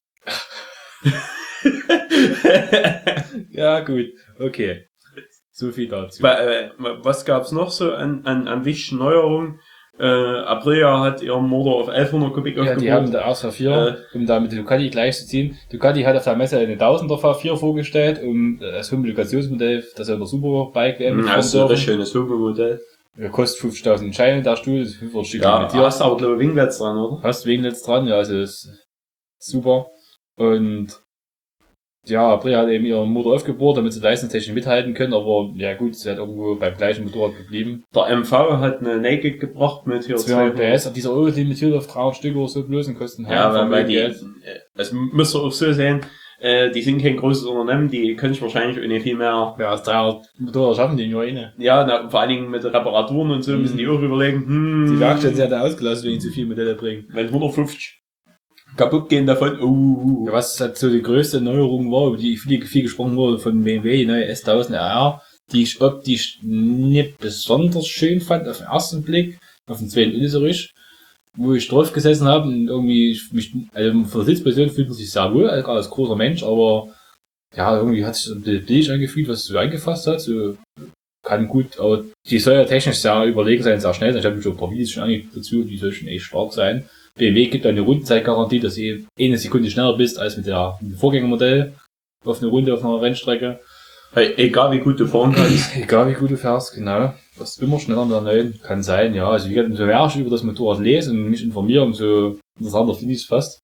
Ja, gut. Okay. So viel dazu. Bei, äh, was gab's noch so an, an, an wichtigen Neuerungen? Äh, Aprilia hat ihren Motor auf elfhundert Kubik aufgebaut. Ja, die haben der V vier, äh, um da mit der Ducati gleichzuziehen. Ducati hat auf der Messe eine tausender V vier vorgestellt, um das Homologationsmodell, das ja der Superbike W M ist. Das ist ein richtig schönes Supermodell. Ja, kostet fünfzigtausend Scheine, der Stuhl, das ist fünfhundert Stück. Ja, du hast aber, glaube ich, Winglets dran, oder? Hast Winglets dran, ja, also ist super. Und ja, Aprilia hat eben ihren Motor aufgebohrt, damit sie leistungstechnisch mithalten können, aber ja gut, sie hat irgendwo beim gleichen Motorrad geblieben. Der M V hat eine Naked gebracht mit hier zweihundert P S, auf dieser Euro limitiert auf dreihundert Stück oder so bloß und kosten ja, weil, weil die, das müsst ihr auch so sehen, Äh, die sind kein großes Unternehmen, die können sich wahrscheinlich irgendwie viel mehr... Ja, aus dreihundert Motorräder schaffen die nur eine. Ja, na, vor allen Dingen mit Reparaturen und so mhm. müssen die auch überlegen, hm... Die Werkstatt sind ja ausgelassen, wenn die zu viele Modelle bringen. Wenn hundertfünfzig kaputt gehen davon, uh, uh, uh. Ja, was halt so die größte Neuerung war, über die viel, viel gesprochen wurde von B M W, die neue S tausend R R, die ich optisch nicht besonders schön fand auf den ersten Blick, auf den zweiten nicht so richtig, wo ich drauf gesessen habe und irgendwie, ich, mich, also von der Sitzposition fühlt man sich sehr wohl, als, als großer Mensch, aber ja, irgendwie hat sich so ein bisschen billig angefühlt, was es so eingefasst hat, so, kann gut, aber die soll ja technisch sehr überlegen sein, sehr schnell sein, ich habe mir schon ein paar Videos schon angeguckt dazu, die soll schon echt stark sein. B M W gibt eine Rundenzeitgarantie, dass du eine Sekunde schneller bist als mit, der, mit dem Vorgängermodell auf eine Runde auf einer Rennstrecke. Hey, egal wie gut du fahren kannst. Egal wie gut du fährst, genau. Das ist immer schneller mit der neuen. Kann sein, ja. Also wie gesagt, so mehr ich über das Motorrad lese und mich informiere, umso interessanter finde ich es fast.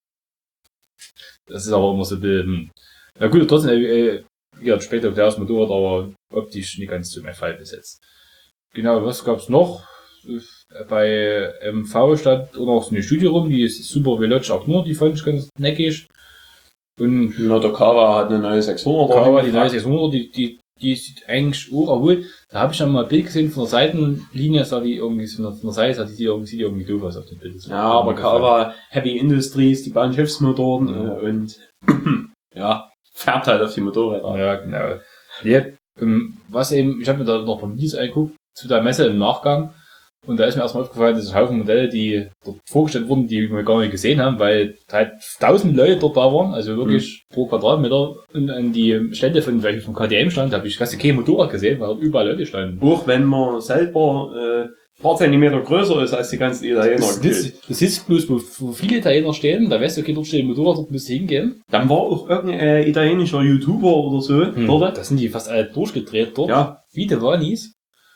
Das ist aber immer so ein bisschen, na gut, trotzdem, äh, ja, später auf das Motorrad, aber optisch nicht ganz zu meinem Fall besetzt. Genau, was gab's noch? Bei M V stand auch noch so eine Studie rum, die ist Super Veloce Agnur, die fand ich ganz neckig. Und na, der Kawa hat eine neue sechshundert. Kawa, die neue sechshundert, die, die, die sieht eigentlich auch, obwohl, da habe ich dann mal ein Bild gesehen von der Seitenlinie, sah die irgendwie, von der, von der Seite, sah die irgendwie, sieht die irgendwie doof aus auf dem Bild. Ja, aber Kawa, Heavy Industries, die bauen Schiffsmotoren, mhm. äh, und, ja, färbt halt auf die Motorräder. Ja, genau. Ja, ähm, was eben, ich habe mir da noch ein Videos angeguckt, zu der Messe im Nachgang. Und da ist mir erstmal aufgefallen, dass es Haufen Modelle, die dort vorgestellt wurden, die wir gar nicht gesehen haben, weil halt tausend Leute dort da waren, also wirklich mhm. pro Quadratmeter. Und an die Stände von, welchen von K T M stand, habe ich fast kein Motorrad gesehen, weil dort überall Leute standen. Auch wenn man selber äh, ein paar Zentimeter größer ist als die ganzen Italiener. Du sitzt bloß, wo, wo viele Italiener stehen, da weißt du, okay, dort steht ein Motorrad, dort musst du hingehen. Dann war auch irgendein äh, italienischer YouTuber oder so hm. dort. Da sind die fast alle durchgedreht dort. Ja. Wie die Wanis.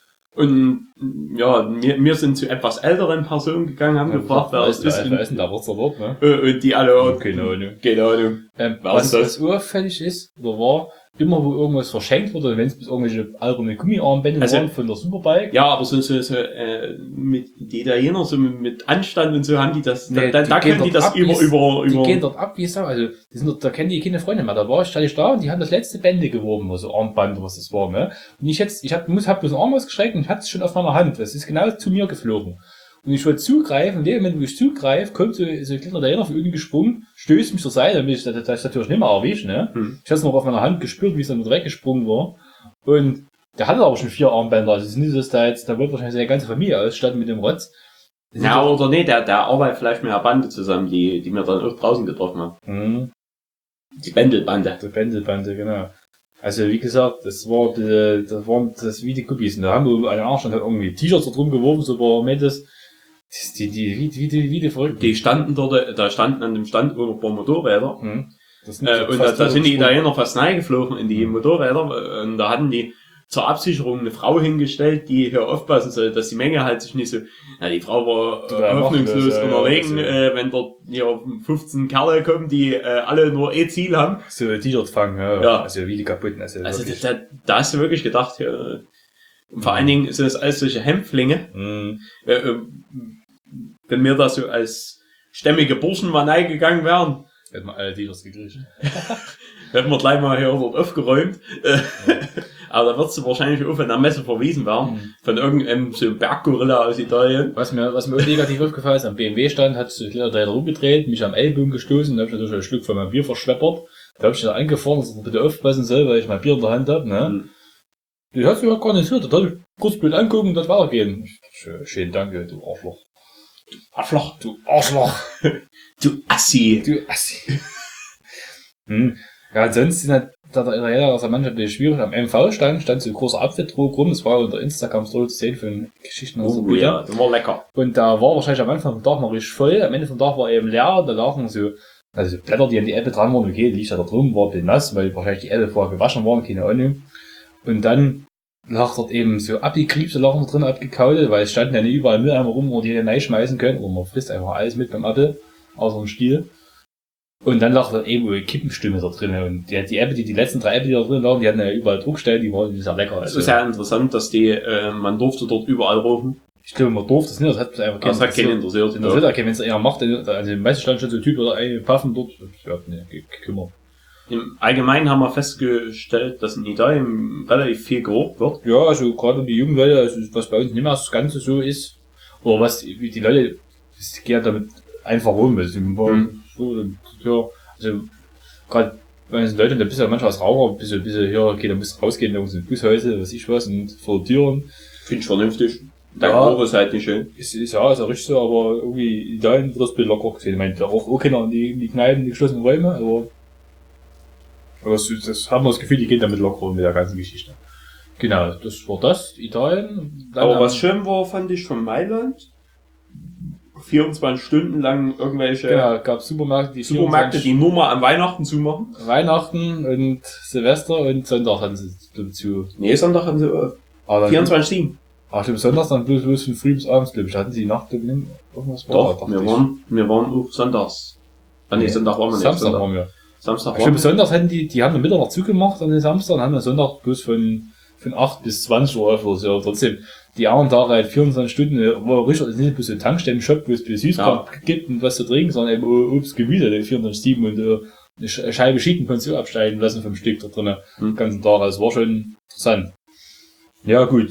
Und ja, wir, wir sind zu etwas älteren Personen gegangen, haben ja, gefragt, wer es ist. Wer ist denn da was dort, ne? Und die alle, oh, keine Ahnung. Keine Ahnung. Ähm, was, was auffällig ist, oder war, immer wo irgendwas verschenkt wurde, wenn es bis irgendwelche alberne Gummiarmbänder also, waren von der Superbike. Ja, aber so, so, so äh, mit die Italiener, so mit, mit Anstand und so haben die das, nee, da, da können die das ab, über, über, die über... Die gehen dort ab, wie es also, die sind dort, da kennen die keine Freunde mehr, da war ich, stand ich da und die haben das letzte Bände geworben, also Armband, was das war, ne. Und ich jetzt, ich hab, muss, hab bloß einen Arm ausgestreckt und ich hatte es schon auf meiner Hand, das ist genau zu mir geflogen. Und ich wollte zugreifen, in dem Moment, wo ich zugreife, kommt so, so ein kleiner Italiener von unten gesprungen, stößt mich zur Seite, damit ich das, das natürlich nicht mehr erwischt, ne. Hm. Ich hatte es noch auf meiner Hand gespürt, wie es dann mit weggesprungen war. Und der hatte aber schon vier Armbänder, also es ist nicht so, dass da jetzt, da wird wahrscheinlich seine ganze Familie ausstatten mit dem Rotz. Ja, oder nee, der, der arbeitet vielleicht mit einer Bande zusammen, die, die mir dann auch draußen getroffen haben. Mhm. Die Bändelbande. Die Bändelbande, genau. Also, wie gesagt, das war, die, das waren, das wie die Guppies. Und da haben wir eine Arsch und hat irgendwie T-Shirts da drum geworfen, so war Mettes. Die, die, wie, wie, wie, wie die verrückt. Die standen dort, da standen an dem Stand auch noch ein paar Motorräder. Mhm. Das sind äh, und da, da sind die Italiener fast reingeflogen in die Motorräder. Und da hatten die zur Absicherung eine Frau hingestellt, die hier aufpassen soll, dass die Menge halt sich nicht so, ja, die Frau war äh, hoffnungslos unterlegen, ja, ja, äh, wenn dort hier fünfzehn Kerle kommen, die äh, alle nur eh Ziel haben. So T-Shirt fangen, ja. ja. Also wie die kaputten. Also, also da, da hast du wirklich gedacht, ja, und vor allen Dingen sind das alles solche Hämpflinge. Mhm. Äh, äh, wenn wir da so als stämmige Burschen mal reingegangen wären, hätten wir alle T-Shirts gekriegt. Hätten wir gleich mal hier dort aufgeräumt. Ja. Aber da würdest du wahrscheinlich auch in der Messe verwiesen werden, mhm. von irgendeinem so Berggorilla aus Italien. Was mir, was mir auch negativ aufgefallen ist, am B M W-Stand hat sich der Teil rumgedreht, mich am Ellbogen gestoßen, da hab ich natürlich ein Stück von meinem Bier verschweppert. Da hab ich dann angefahren, dass er bitte aufpassen soll, weil ich mein Bier in der Hand hab, ne. Mhm. Die hast du ja gar nicht gehört, da hab ich kurz blöd angucken und das weitergehen. Schön, danke, du Arschloch. Du Arschloch. Du Arschloch. Du Assi. Du Assi. hm. Ja, ansonsten hat da der Italiener aus der Mannschaft schwierig. Am M V-Stand stand so ein großer Apfeldruck rum. Das war unter Instagram-Story zu sehen von Geschichten aus oh, ja, das war lecker. Und da war wahrscheinlich am Anfang vom Tag noch richtig voll. Am Ende vom Tag war eben leer. Da lagen so, also Blätter, die an die Äpfel dran waren. Okay, die liegt da drum, war ein bisschen nass, weil wahrscheinlich die Äpfel vorher gewaschen waren, keine Ahnung. Und dann lag dort eben so abgekriebte Lachen drin, abgekaut, weil es standen ja nicht überall Mülleimer rum, wo die reinschmeißen können. Oder man frisst einfach alles mit beim Apfel, außer dem Stiel. Und dann lag da eben eine Kippenstimme da drin. Und die, die Äpfel, die, die letzten drei Äpfel, die da drin lagen, die hatten ja überall Druckstellen, die waren sehr lecker. Es ist ja interessant, dass die, äh, man durfte dort überall rufen. Ich glaube, man durfte das nicht, das hat einfach keinen, das hat keinen interessiert. Interessiert, ja. Wenn es eher macht, also meistens stand schon so ein Typ oder ein Paffen dort, ja, ne, gekümmert. Im Allgemeinen haben wir festgestellt, dass in Italien relativ viel geraucht wird. Ja, also gerade die jungen Leute, also was bei uns nicht mehr das Ganze so ist, oder was die, die Leute, die gehen damit einfach rum. Also, mhm. so, ja, also gerade bei uns in Deutschland, da bist du ja manchmal als Raucher, bis du, bis du hier geht, da musst du rausgehen, da muss ein Bushäuse, was ich was, und vor Türen. Finde ich vernünftig. Der ja, Geruch ist halt nicht schön. Ist, ist ja, ist ja richtig so, aber irgendwie in Italien wird das Bild locker gesehen. Ich meine, da auch, auch keiner in die, in die Kneipen, in die geschlossenen Räume, aber, aber das, das haben wir das Gefühl, die gehen damit locker um mit der ganzen Geschichte. Genau, das war das, Italien. Dann aber was schön war, fand ich von Mailand, vierundzwanzig Stunden lang irgendwelche genau, gab Supermärkte, die Supermärkte, die nur mal an Weihnachten zumachen. Weihnachten und Silvester und Sonntag haben sie zu. Nee, Sonntag haben sie äh, vierundzwanzig sieben. Ach, im Sonntag dann bloß, bloß von früh bis abends, glaube ich. Hatten sie die Nacht irgendwas war? Doch, wir waren, wir waren auch sonntags. Ah, nee, Sonntag waren wir nicht. Samstag waren wir. Samstag waren wir. Sonntags hatten die, die haben am Mittag noch zugemacht an den Samstag und haben am Sonntag bloß von, von acht bis zwanzig Uhr oder so. Trotzdem, die anderen Tage halt vierundzwanzig Stunden, war richtig, das ist nicht bloß ein Tankstellen-Shop, wo es Süßkram ja. gibt und was zu trinken, sondern eben Obst, Gemüse, vierundzwanzig sieben und äh, eine Scheibe Schinken konntest du absteigen lassen vom Stück da drinnen, hm. den ganzen Tag. Also war schon interessant. Ja, gut.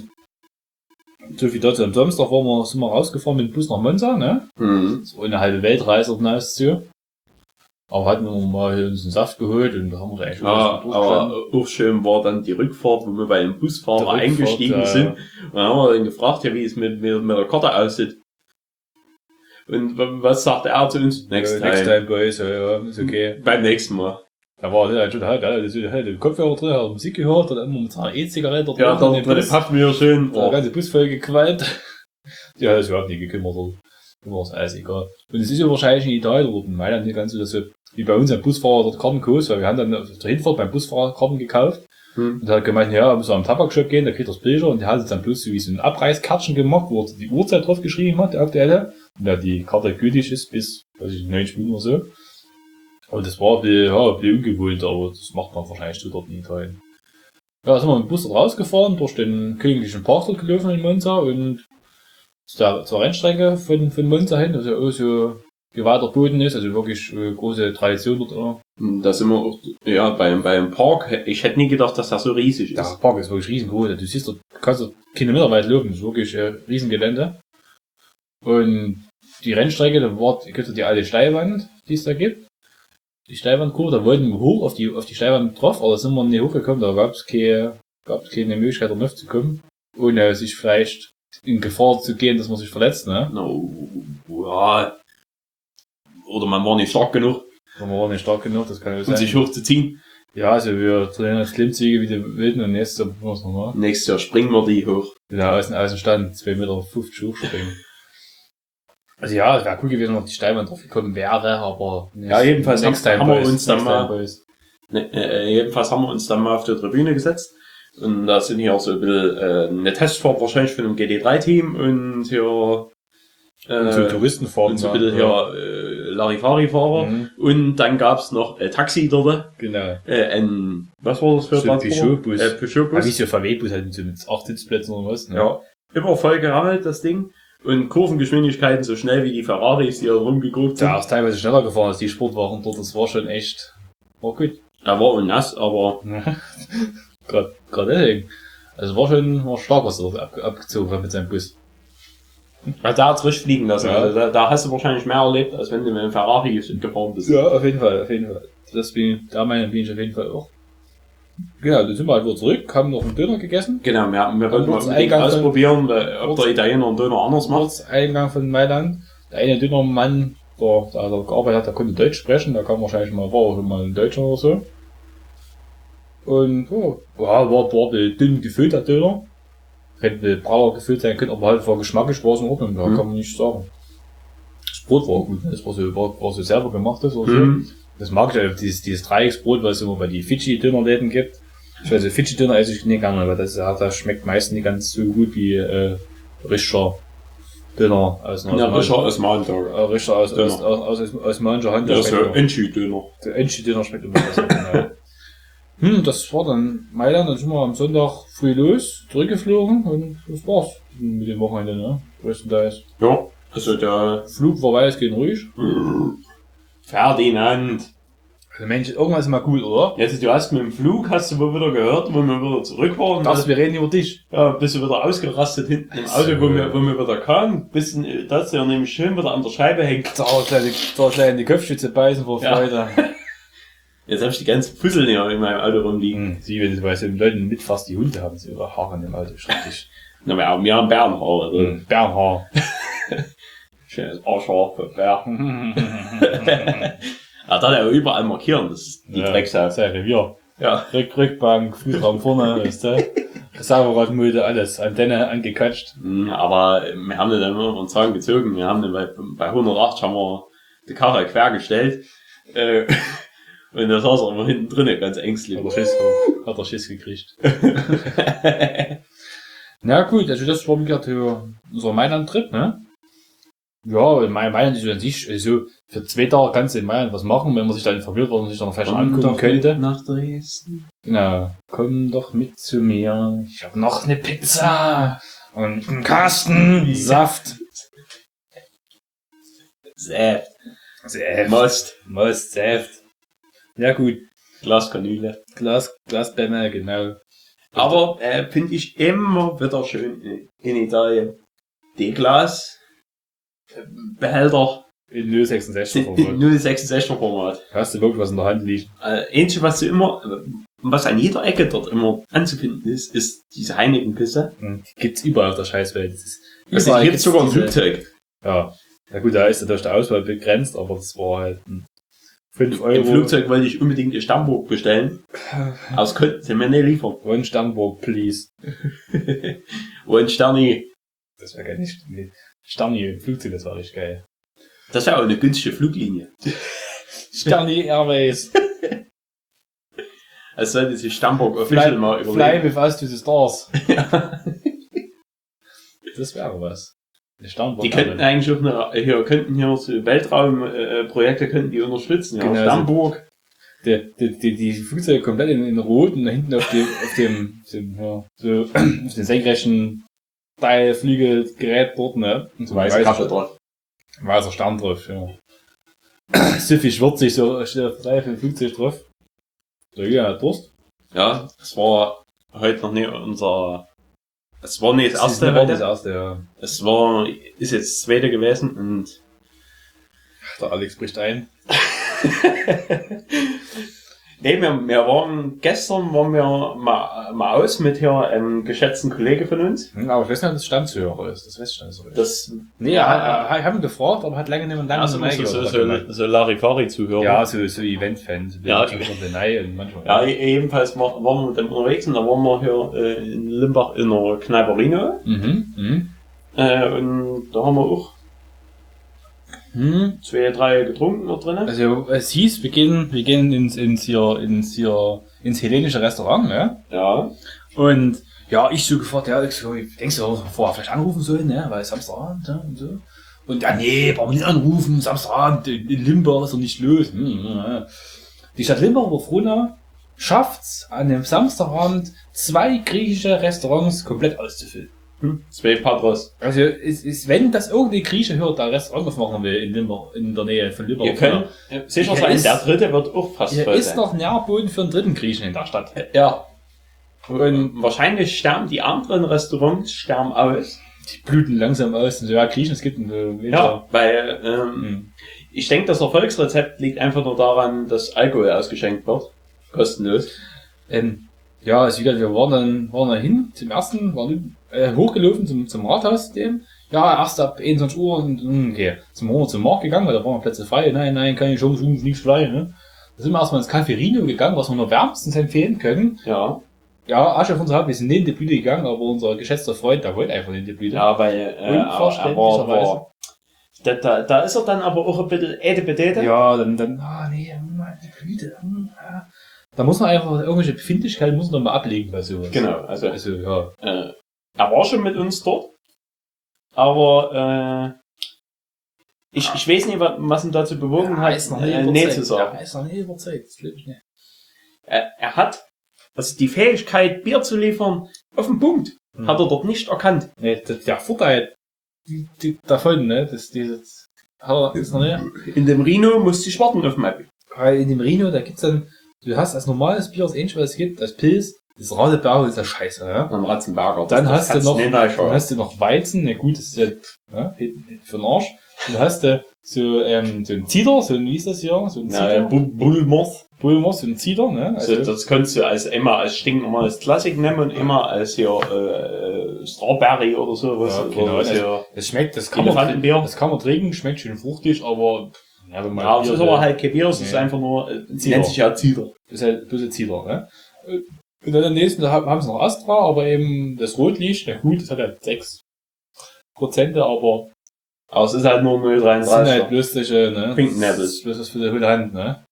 So viel dazu. Am Samstag waren wir, sind wir rausgefahren mit dem Bus nach Monza, ne? Mhm. So eine halbe Weltreise hinaus zu. Aber hatten wir mal hier uns einen Saft geholt und da haben wir eigentlich schon ja, aber auch schön war dann die Rückfahrt, wo wir bei dem Busfahrer eingestiegen äh, sind. Und dann haben wir dann gefragt, ja, wie es mit, mit, mit der Karte aussieht. Und was sagt er zu uns? Next, ja, time. Next time, boys, ja, ja, ist okay. Beim nächsten Mal. Da war der schon halt, der hat den Kopfhörer drin, hat Musik gehört, hat immer mit seiner E-Zigarette drin. Ja, dann drin passt mir schön. Der ganze Bus voll gequalmt. Ja, das ist überhaupt nicht gekümmert. Immer ist alles egal. Und es ist ja wahrscheinlich in Italien oder in Mailand nicht ganz so, dass wir, wie bei uns ein Busfahrer dort Karten gekauft, weil wir haben dann auf der Hinfahrt beim Busfahrer Karten gekauft. Hm. Und er hat gemeint, ja, er muss am Tabakshop gehen, da kriegt er das Bilder und der hat jetzt dann bloß so wie so ein Abreißkärtchen gemacht, wo er die Uhrzeit drauf geschrieben hat, der aktuelle. Und ja, die Karte gültig ist bis, weiß ich, neunzig Minuten oder so. Aber das war ein bisschen, ja, ein bisschen ungewohnt, aber das macht man wahrscheinlich so dort in Italien. Ja, sind wir mit dem Bus dort rausgefahren, durch den königlichen Park dort gelaufen in Monza und zur, zur Rennstrecke von, von Monza hin, also auch so geweihter Boden ist, also wirklich äh, große Tradition dort auch. Da sind wir auch, ja, beim, beim Park, ich hätte nie gedacht, dass das so riesig ist. Der Park ist wirklich riesengroß, du siehst dort, du kannst dort Kilometer weit laufen, das ist wirklich ein äh, Riesengelände. Und die Rennstrecke, da war, gibt es die alte Steilwand, die es da gibt. Die Steilwandkurve, da wollten wir hoch auf die, auf die Steilwand drauf, aber da sind wir nicht hochgekommen, da gab es keine, gab es keine Möglichkeit, da drauf zu kommen, ohne sich vielleicht in Gefahr zu gehen, dass man sich verletzt, ne? No, ja. Oder man war nicht stark genug. Oder man war nicht stark genug, das kann ja sein. Um sich hochzuziehen. Ja, also wir trainieren als Klimmzüge wie die Wilden und nächstes Jahr probieren wir es nochmal. Nächstes Jahr springen wir die hoch. Ja, aus dem, aus dem Stand, zwei Meter fünfzig hochspringen. Also ja, es wäre cool gewesen, wenn noch die Steinwand drauf gekommen wäre, aber... Ja, jedenfalls haben, haben wir uns dann mal... Ne, äh, jedenfalls haben wir uns dann mal auf der Tribüne gesetzt. Und da sind hier auch so ein bisschen äh, eine Testfahrt wahrscheinlich von einem G T drei Team und hier... Äh, und so Touristenfahrten. Und so ein bisschen ja. hier äh, Larifari-Fahrer. Mhm. Und dann gab's noch äh, Taxi dort. Genau. Äh, ein... Was war das für ein Peugeot-Bus. Äh, Peugeot-Bus. Ja, wie so V W-Bus halt mit, so mit acht Sitzplätzen oder was. Ne? Ja. Immer voll gerammelt, das Ding. Und Kurvengeschwindigkeiten so schnell wie die Ferraris, die da rumgeguckt sind. Ja, ist teilweise schneller gefahren als die Sportwagen dort. Das war schon echt, war gut. Er war und nass, aber... gerade, gerade deswegen. Also war schon, war stark, was er dort ab, abgezogen hat mit seinem Bus. Ja, da hat's richtig fliegen lassen. Ja. Also da, da hast du wahrscheinlich mehr erlebt, als wenn du mit einem Ferrari gefahren bist. Ja, auf jeden Fall, auf jeden Fall. Das bin, da meine bin ich auf jeden Fall auch. Genau, dann sind wir halt wieder zurück, haben noch einen Döner gegessen. Genau, wir, wir wollten mal unbedingt ausprobieren, ob der Italiener einen Döner anders macht. Eingang von Mailand. Der eine Dönermann, der, der, der gearbeitet hat, der konnte Deutsch sprechen, der kam wahrscheinlich mal, war schon mal ein Deutscher oder so. Und, oh, ja, war, war dünn gefüllt, der Döner. Hätte brauer gefüllt sein können, aber halt war geschmacklich, war es in Ordnung, da mhm. kann man nicht sagen. Das Brot war gut, das war so, war, war so selber gemachtes oder so. Mhm. Das mag ich ja, dieses, dieses Dreiecksbrot, was es immer bei die Fidschi-Dönerläden gibt. Ich weiß, Fidschi-Döner esse ich nicht gerne, weil das, das schmeckt meistens nicht ganz so gut wie, äh, richtiger Döner aus einer, ja, Rischer aus Manja. Äh, Rischer aus, aus, aus, aus, aus Manja Hand. Ja, das ist ja Enchi-Döner. Der Enchi-Döner schmeckt immer besser, genau. Hm, das war dann Mailand, dann sind wir am Sonntag früh los, zurückgeflogen und das war's mit dem Wochenende, ne? Größtenteils. Ja, also der Flug war weitestgehend ruhig. Ferdinand. Also Mensch, irgendwas ist mal gut, oder? Jetzt, du hast mit dem Flug, hast du wohl wieder gehört, wo wir wieder zurück waren. Das, wir reden über dich. Ja, bist du wieder ausgerastet hinten im Auto, wo wir, wo wir wieder kamen. Bist du, dass der nämlich schön wieder an der Scheibe hängt. Da gleich in die Kopfstütze beißen vor Freude. Ja. Jetzt habe ich die ganzen Fussel hier in meinem Auto rumliegen. Hm, sie, wenn du weißt, wenn Leuten mit fast die Hunde haben, sie ihre Haare im Auto, schrecklich. Na, wir haben ja ein Bärenhaar. Also. Hm, Bärenhaar. Schönes Arschhaar für Bär. Ja, da er überall markieren, das ist die ja, Drecksau. Sein Revier. Ja. Rück, Rückbank, Fußraum vorne, ist da. Sauberradmulde, alles, Antenne angekatscht. Aber wir haben dann immer unseren Zahn gezogen. Wir haben dann bei, bei hundertacht haben wir die Karre quergestellt. Äh, und da saß er immer hinten drinnen, ganz ängstlich. Hat er Schiss, hat er Schiss gekriegt. Na gut, also das war wieder für unser Mailand-Trip, ne? Ja, in Mailand ist an sich, also für zwei Tage kannst du in Mailand was machen, wenn man sich dann informiert, was man sich dann vielleicht komm angucken könnte. Nach Dresden. Genau. Komm doch mit zu mir. Ich hab noch eine Pizza und einen Kasten Saft. Saft. Saft. Most. Most Saft. Ja gut. Glaskanüle. Glas, Glasbämme, genau. Aber äh, finde ich immer wieder schön in, in Italien. Die Glas Behälter in null Komma sechsundsechzig Format. In null Komma sechsundsechzig Format. Hast du wirklich was in der Hand liegt? Äh, ähnlich, was du immer, was an jeder Ecke dort immer anzufinden ist, ist diese Heineken-Pisse. Die gibt's überall auf der Scheißwelt. Das ist also überall. Die gibt's sogar im Flugzeug. Ja. Na gut, da ist natürlich der Auswahl begrenzt, aber das war halt ein fünf Euro. Im Flugzeug wollte ich unbedingt die Stammburg bestellen. Aber das könnten sie mir nicht liefern. One Stammburg, please. One Sterni. Das wäre gar nicht, nee. Sterni im Flugzeug, das war richtig geil. Das wäre auch eine günstige Fluglinie. Sterni Airways. Es sollte sich Stammburg official mal überlegen. Fly with us to the stars. Ja. Das wäre was. Die könnten eigentlich auch eine, hier, könnten hier so Weltraumprojekte, äh, könnten die unterstützen, ja. Genau, Stammburg. Die, die, die, die Flugzeuge komplett in, in Rot und da hinten auf dem, auf dem, dem ja, so, auf den senkrechten Teil, Flügelgerät dort, ne? Und so weiße Kappe drauf. Weißer Stern drauf, ja. So viel schwurzig, so steht auf drei für ein Flugzeug drauf. So, ja, Durst. Ja, es war heute noch nicht unser, es war nicht das, das erste, war das erste, ja. Es war, ist jetzt das zweite gewesen und der Alex bricht ein. Nee, wir, wir waren, gestern waren wir mal, mal aus mit hier einem geschätzten Kollege von uns. Hm, aber ich weiß nicht, ob das Stammzuhörer ist. Das weiß ich nicht so. Das, nee, ja, er, er hat ihn gefragt, aber hat lange nicht mehr lange also so, so, so, so Larifari-Zuhörer. Ja, so, so Event-Fans. Ja, und manchmal. Ja, jedenfalls waren wir mit dem unterwegs und da waren wir hier äh, in Limbach in einer Kneiperino. Mhm, mhm. Äh, und da haben wir auch Hm. Zwei, drei getrunken noch drin. Also es hieß, wir gehen, wir gehen ins, ins hier, ins hier, ins hellenische Restaurant, ne? Ja. Und ja, ich so gefragt, ja, ich so, denkst du, vorher vielleicht anrufen sollen, ne? Weil Samstagabend, ja, und so. Und ja, nee, brauchen wir nicht anrufen, Samstagabend in, in Limbach ist doch nicht los. Hm, ja. Die Stadt Limbach oder Frohnau schafft's an dem Samstagabend zwei griechische Restaurants komplett auszufüllen. Hm. Zwei Patros. Also, ist, ist, wenn das irgendeine Grieche hört, der Restaurant aufmachen will in Limber, in der Nähe von Limbach. Ihr könnt sicher sein, ist, der dritte wird auch fast voll sein. Hier ist noch Nährboden für einen dritten Griechen in der Stadt. Ja. Und wahrscheinlich sterben die anderen Restaurants sterben aus. Die blüten langsam aus. Und so, ja, Griechen, es gibt einen äh, Ja, weil, ähm, hm. ich denke, das Erfolgsrezept liegt einfach nur daran, dass Alkohol ausgeschenkt wird. Kostenlos. Ähm, ja, also wie gesagt, wir waren dann, waren da hin, zum ersten, waren äh, hochgelaufen zum, zum Rathaus, dem. Ja, erst ab einundzwanzig Uhr und, okay, zum Hohen zum Markt gegangen, weil da waren Plätze frei. Nein, nein, keine Chance, nichts frei, ne. Da sind wir erstmal ins Café Rino gegangen, was wir nur wärmstens empfehlen können. Ja. Ja, Asche auf unser Haupt, wir sind neben die Blüte gegangen, aber unser geschätzter Freund, der wollte einfach neben die Blüte. Ja, weil, äh, Unverständlicherweise. Da, da, da ist er dann aber auch ein bisschen Ädebedete. Ja, dann, dann, ah, nee, die Blüte, hm, ja. Da muss man einfach irgendwelche Befindlichkeiten muss man dann mal ablegen bei sowas. Genau, also, also ja. Äh, er war schon mit uns dort, aber äh, ich, ich weiß nicht, was ihn dazu bewogen ja, hat, ist noch nicht äh, nee zu sagen. Ja, ist noch nicht überzeugt, das glaube ich nicht. Er, er hat also die Fähigkeit, Bier zu liefern, auf den Punkt, hm. hat er dort nicht erkannt. Nee, der Vorteil die, die, davon, ne, das dieses, hat er, ist noch nicht. In dem Rhino musste ich warten auf Mappy. weil in dem Rhino, da gibt's dann, du hast als normales Bier das ähnliche, was es gibt, als Pilz, das Radeberger ist ja scheiße, ja. Am Ratzenberger. Dann hast du noch, dann hast du noch Weizen, na gut, das ist ja, ja für den Arsch. Dann hast du so, ähm, so ein Zieder, so ein, wie ist das hier? So ein Zieder. Ja, Bulmos. Bulmos, so ein Zieder, ne? Also, also das kannst du als immer als stinknormales Klassik nehmen und immer als hier, äh, Strawberry oder sowas. Ja, genau. Oder also, das schmeckt, das kann man, das kann man trinken, schmeckt schön fruchtig, aber, ja, wenn man ja, es ist aber halt kein Bier, es nee. ist einfach nur, äh, nennt sich ja Zieder. Das ist halt bloß ein Zieder, ne? Und dann am nächsten haben, haben sie noch Astra, aber eben das Rotlicht, na gut, das hat halt sechs Prozent, aber aber es ist halt nur null Komma dreiunddreißig. Das sind halt lustige, ne? Pink Nebel. Das ist bloß für die hohle Hand, ne?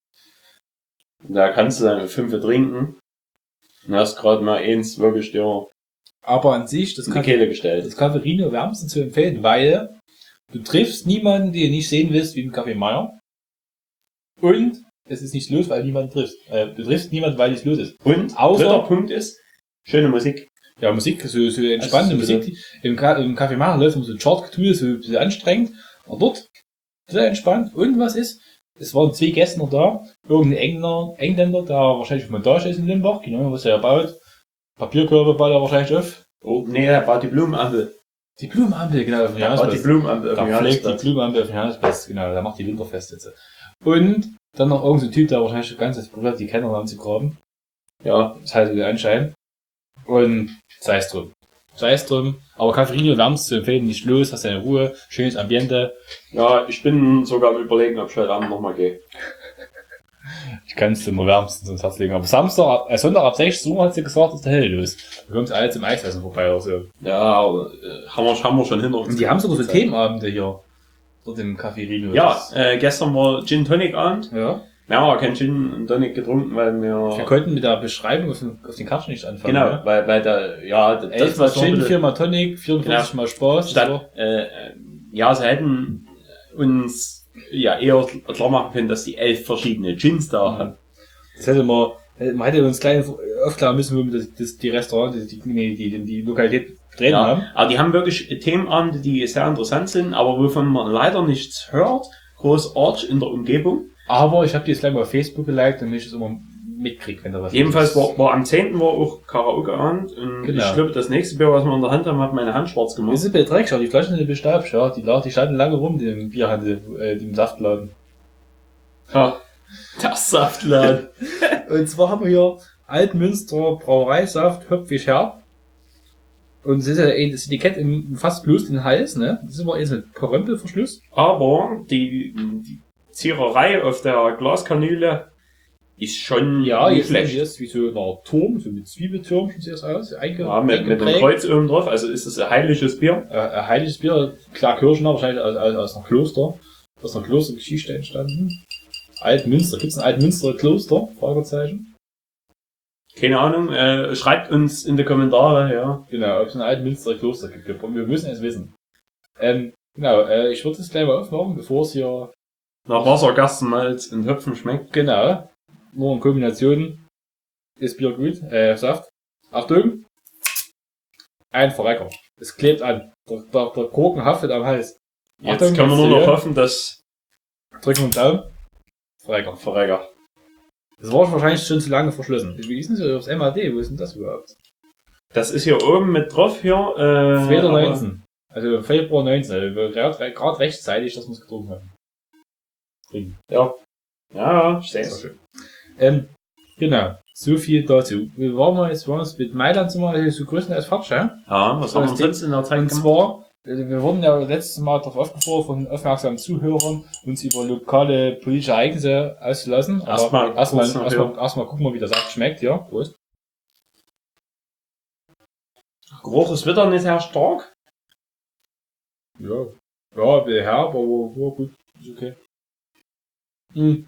Da kannst du dann fünf trinken. Und hast gerade mal eins wirklich dir aber an sich, das in die Kehle gestellt. Das Café Rhino wärmstens zu empfehlen, weil du triffst niemanden, den du nicht sehen willst, wie im Café Meier. Und es ist nichts los, weil niemand triffst. Äh, du triffst niemanden, weil nichts los ist. Und außer dritter Punkt ist schöne Musik. Ja, Musik, so, so entspannende also so Musik. Im, Ka im Café Meier läuft so ein Chart-Getue, so ein bisschen anstrengend. Aber dort sehr entspannt. Und was ist? Es waren zwei Gäste noch da. Irgendein Engländer, Engländer, der wahrscheinlich auf Montage ist in Limbach. Genau, was er baut. Papierkörbe baut er wahrscheinlich auf. Oh, nee, er baut die Blumenampel. Die Blumenampel, genau, auf dem Jahresplatz. Die Blumenampel auf dem Jahresplatz. Die Blumenampel auf dem Jahresplatz, genau, der macht die Winterfeste jetzt. Und dann noch irgendein Typ, der wahrscheinlich ganz das Problem hat, die Kenner anzugraben. Ja, das heißt der Anschein. Und sei es drum. Sei es drum. Aber Café Rhino wärmst zu empfehlen, nicht los, hast deine Ruhe, schönes Ambiente. Ja, ich bin sogar am Überlegen, ob ich heute Abend nochmal gehe. Ich kann es immer wärmstens ins Herz legen. Aber Samstag, äh, Sonntag ab sechzehn Uhr hat sie gesagt, ist der Hell los. Da kommt alle zum Eisessen vorbei oder so. Ja, aber äh, haben, wir, haben wir schon hinter uns. Und die haben sogar so Themenabende hier. Dort im Café Rhino. Ja, äh, gestern war Gin Tonic Abend. Ja. Wir haben aber kein Gin Tonic getrunken, weil wir... Wir konnten mit der Beschreibung auf den, auf den Karten nicht anfangen. Genau, ja? weil, weil da, ja... Das, elf mal Gin, vier mal Tonic, vierundvierzig genau. mal Spaß. Statt, äh, ja, sie hätten uns ja eher klar machen können, dass die elf verschiedene Gins da haben. Das hätte man... Man hätte uns gleich aufklären müssen, wo wir das, das, die Restaurants, die, die, die, die Lokalität drehen ja, haben. Aber die haben wirklich Themenabende, die sehr interessant sind, aber wovon man leider nichts hört, großartig in der Umgebung. Aber ich habe die jetzt gleich mal auf Facebook geliked, damit ich es immer mitkriege, wenn da was Jedenfalls war, war am zehnten war auch Karaoke-Abend und genau. Ich glaube, das nächste Bier, was wir in der Hand haben, hat meine Hand schwarz gemacht. Das ist ein Dreck, schau, die Flaschen sind bestäubt, ja, die, die standen lange rum, die im Bierhandel, äh, die im Saftladen. Ja, der Saftladen. Und zwar haben wir hier Altmünster Brauereisaft, höpfig herb. Und es ist ja das Etikett im fast bloß den Hals, ne? Das ist immer jetzt mit Porömpelverschluss. Aber die, die Ziererei auf der Glaskanüle ist schon ja, jetzt schlecht. Ist wie so ein Turm, so mit Zwiebeltürmchen sieht das aus. Einge ja, mit, mit einem Kreuz oben drauf, also ist es ein heiliges Bier. Äh, ein heiliges Bier, klar Kirchner, wahrscheinlich aus, aus, aus einer Kloster, aus einer Klostergeschichte entstanden. Altmünster, gibt's ein Altmünster Kloster? Fragezeichen. Keine Ahnung, äh, schreibt uns in die Kommentare, ja. Genau, ob es ein Altmünster Kloster gibt. Wir müssen es wissen. Ähm, genau, äh, ich würde es gleich mal aufmachen, bevor es hier nach Wasser, Gerstenmalz und Hopfen schmeckt. Genau. Nur in Kombination ist Bier gut, äh, Saft. Achtung! Ein Verrecker. Es klebt an. Der, der, der Korken haftet am Hals. Jetzt Achtung, kann man nur noch hoffen, dass... Drücken wir den Daumen. Verrecker. Verrecker. Das war wahrscheinlich schon zu lange verschlossen. Wie ist denn das aufs M A D? Wo ist denn das überhaupt? Das ist hier oben mit drauf hier. Äh, Februar neunzehn. Also Februar neunzehn. Also gerade rechtzeitig, dass wir es getrunken haben. Trinken. Ja. Ja, ich sehe es. Ähm, genau. So viel dazu. Wir waren mal jetzt, waren uns mit Mailand zum Beispiel so größtenteils fertig, ja? Ja, was haben wir sonst in der Zeit gemacht? Und zwar, wir wurden ja letztes Mal darauf aufgefordert von aufmerksamen Zuhörern, uns über lokale politische Ereignisse auszulassen. Erstmal, erstmal, erstmal, erstmal gucken wir, wie der Saft schmeckt, ja. Prost. Geruch ist wieder nicht sehr stark. Ja. Ja, herb, aber war gut. Ist okay. Hm.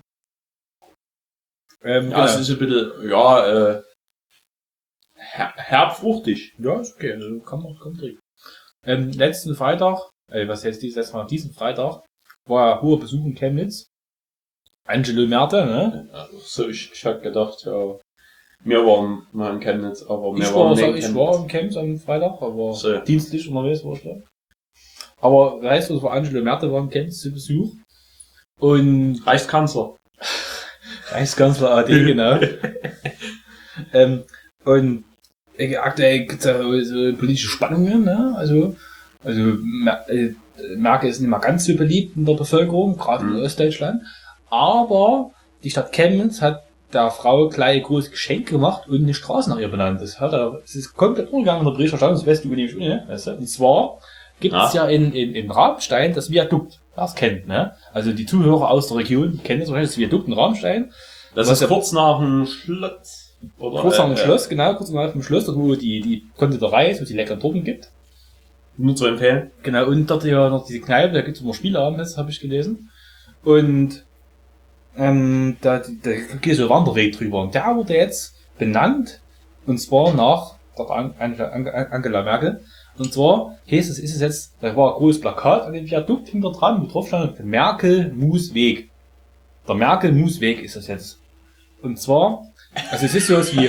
Ähm, ja, genau. Es ist ein bisschen, ja, äh, her herbfruchtig. Ja, ist okay, also kann man, kann man trinken. Ähm, letzten Freitag, äh, was heißt dies, letztes Mal, diesen Freitag, war hoher Besuch in Chemnitz. Angelo Merte, ne? Ja, so, ich, ich hab gedacht, ja, wir waren mal in Chemnitz, aber wir ich waren war, nicht in Ich Chemnitz. war in Chemnitz am Freitag, aber so. Dienstlich unterwegs war ich da. Aber weißt du, das war Angelo Merte, war in Chemnitz zu Besuch. Und Reichskanzler. Reichskanzler A D, genau. ähm, und äh, aktuell gibt es ja so politische Spannungen, ne? Also, also äh, Merkel ist nicht mehr ganz so beliebt in der Bevölkerung, gerade mhm. in Ostdeutschland. Aber die Stadt Chemnitz hat der Frau gleich ein großes Geschenk gemacht und eine Straße nach ihr benannt. Das hat er, es ist komplett umgegangen in der Berichterstattung, das weißt du nicht, weißt du? Und zwar gibt es ja, ja in, in, in Rabenstein das Viadukt, wer es kennt, ne? Also die Zuhörer aus der Region kennen das wahrscheinlich, das Viadukt in Rabenstein. Das ist ja kurz nach dem Schloss. Oder kurz nach dem äh, Schloss, genau, kurz nach dem Schloss, wo die, die Konditorei, wo es die leckeren Torten gibt. Nur zu empfehlen. Genau, und dort ja noch diese Kneipe, da gibt es immer Spieleabend, habe ich gelesen. Und ähm, da, da geht so ein Wanderweg drüber. Und der wurde jetzt benannt, und zwar nach der Angela Merkel. Und zwar heißt es, ist es jetzt, da war ein großes Plakat an dem Viadukt hinter dran, wo drauf stand, Merkel-Muss-Weg. Der Merkel-Muss-Weg ist das jetzt. Und zwar, also es ist so was wie,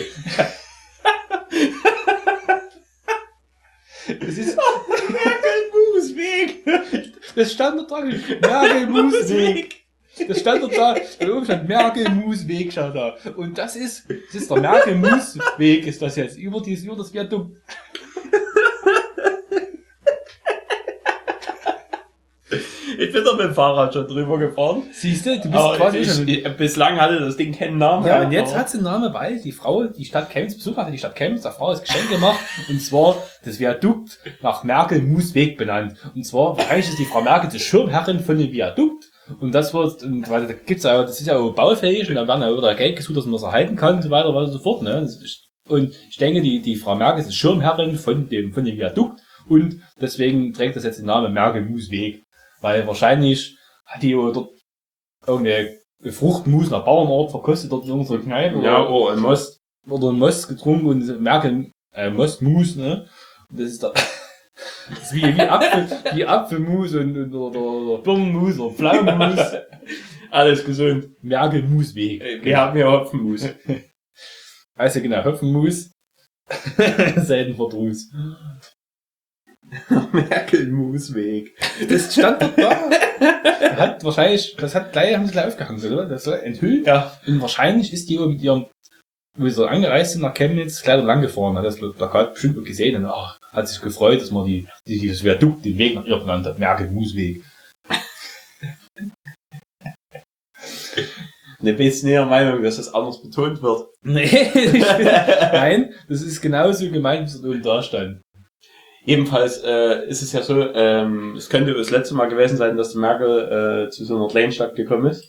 es ist Merkel-Muss-Weg. Das stand da dran. Merkel-Muss-Weg. Das stand da dran. Da oben stand Merkel-Muss-Weg, stand da. Und das ist, das ist der Merkel-Muss-Weg, ist das jetzt. Über dieses, über das Viadukt. Ich bin da mit dem Fahrrad schon drüber gefahren. Siehst du, du bist aber quasi ich, schon. Ich, bislang hatte das Ding keinen Namen. Ja, und jetzt hat sie einen Namen, weil die Frau, die Stadt Chemnitz besucht hatte, die Stadt Chemnitz, der Frau das Geschenk gemacht, und zwar das Viadukt nach Merkel-Muss-Weg benannt. Und zwar, wahrscheinlich ist die Frau Merkel die Schirmherrin von dem Viadukt, und das wird, und weil da gibt's ja, das ist ja auch baufähig, und dann werden ja wieder Geld gesucht, dass man das erhalten kann, und so weiter, und so fort, ne. Und ich denke, die, die Frau Merkel ist die Schirmherrin von dem, von dem Viadukt, und deswegen trägt das jetzt den Namen Merkel-Muss-Weg. Weil wahrscheinlich hat die dort irgendeine Fruchtmus nach Bauernort verkostet, dort in unserer Kneipe. Ja, oder, oh, ein Most. Oder ein Most getrunken und Merkel, äh, Mostmus, ne? Und das ist da, das ist wie, wie Apfel, wie Apfelmus und, und oder, oder Birnenmus oder Pflaumenmus. Alles gesund. Merkel-Muss-Weg. Wir haben ja Hopfenmus. Also genau, Hopfenmus. Seltenverdruß. Merkel-Muss-Weg. Das stand doch da. Hat wahrscheinlich, das hat gleich, haben sie gleich aufgehangen, oder? Das war enthüllt. Ja. Und wahrscheinlich ist die mit ihrem, wo sie angereist sind nach Chemnitz, gleich lang gefahren. Hat das Plakat bestimmt gesehen und ach, hat sich gefreut, dass man die, die, dieses Viadukt, den Weg nach ihr benannt hat. Merkel-Muss-Weg. Ne, bist du näher Meinung, dass das anders betont wird? Nee, ich bin, nein, das ist genauso gemeint, wie es unten da stand. Jedenfalls äh, ist es ja so, ähm, es könnte das letzte Mal gewesen sein, dass die Merkel äh, zu so einer Kleinstadt gekommen ist.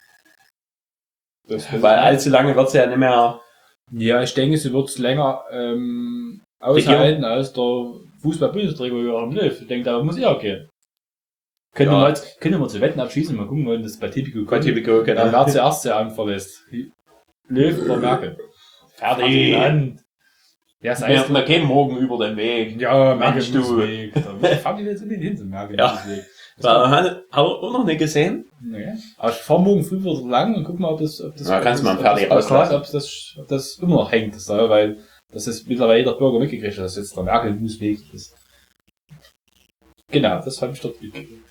Das Weil allzu lange wird sie ja nicht mehr... Ja, ich denke, sie wird es länger ähm, aushalten als der Fußball-Bundesliga am Löw. Ich denke, da muss er gehen. Können, ja. wir mal, können wir zu Wetten abschließen, mal gucken, wenn das bei Tipico kommt. Bei Tipico, genau. Dann wer zuerst der Amt verlässt. Löw oder Merkel. Fertig. Fertig. Ja, das heißt, wir gehen morgen über den Weg. Ja, Merkel-Muss-Weg. Fahren die jetzt unbedingt hin zum Merkel-Muss-Weg. Ja. Haben wir auch noch nicht gesehen? Nee. Aber ich fahr morgen früh wieder lang und guck mal, ob das, ob das, ja, ob kannst das, mal fertig ob das, auslassen. ob das, ob das immer noch hängt, das da, weil das ist mittlerweile jeder Bürger mitgekriegt, dass jetzt der Merkel-Muss-Weg ist. Genau, das habe ich dort mitgekriegt.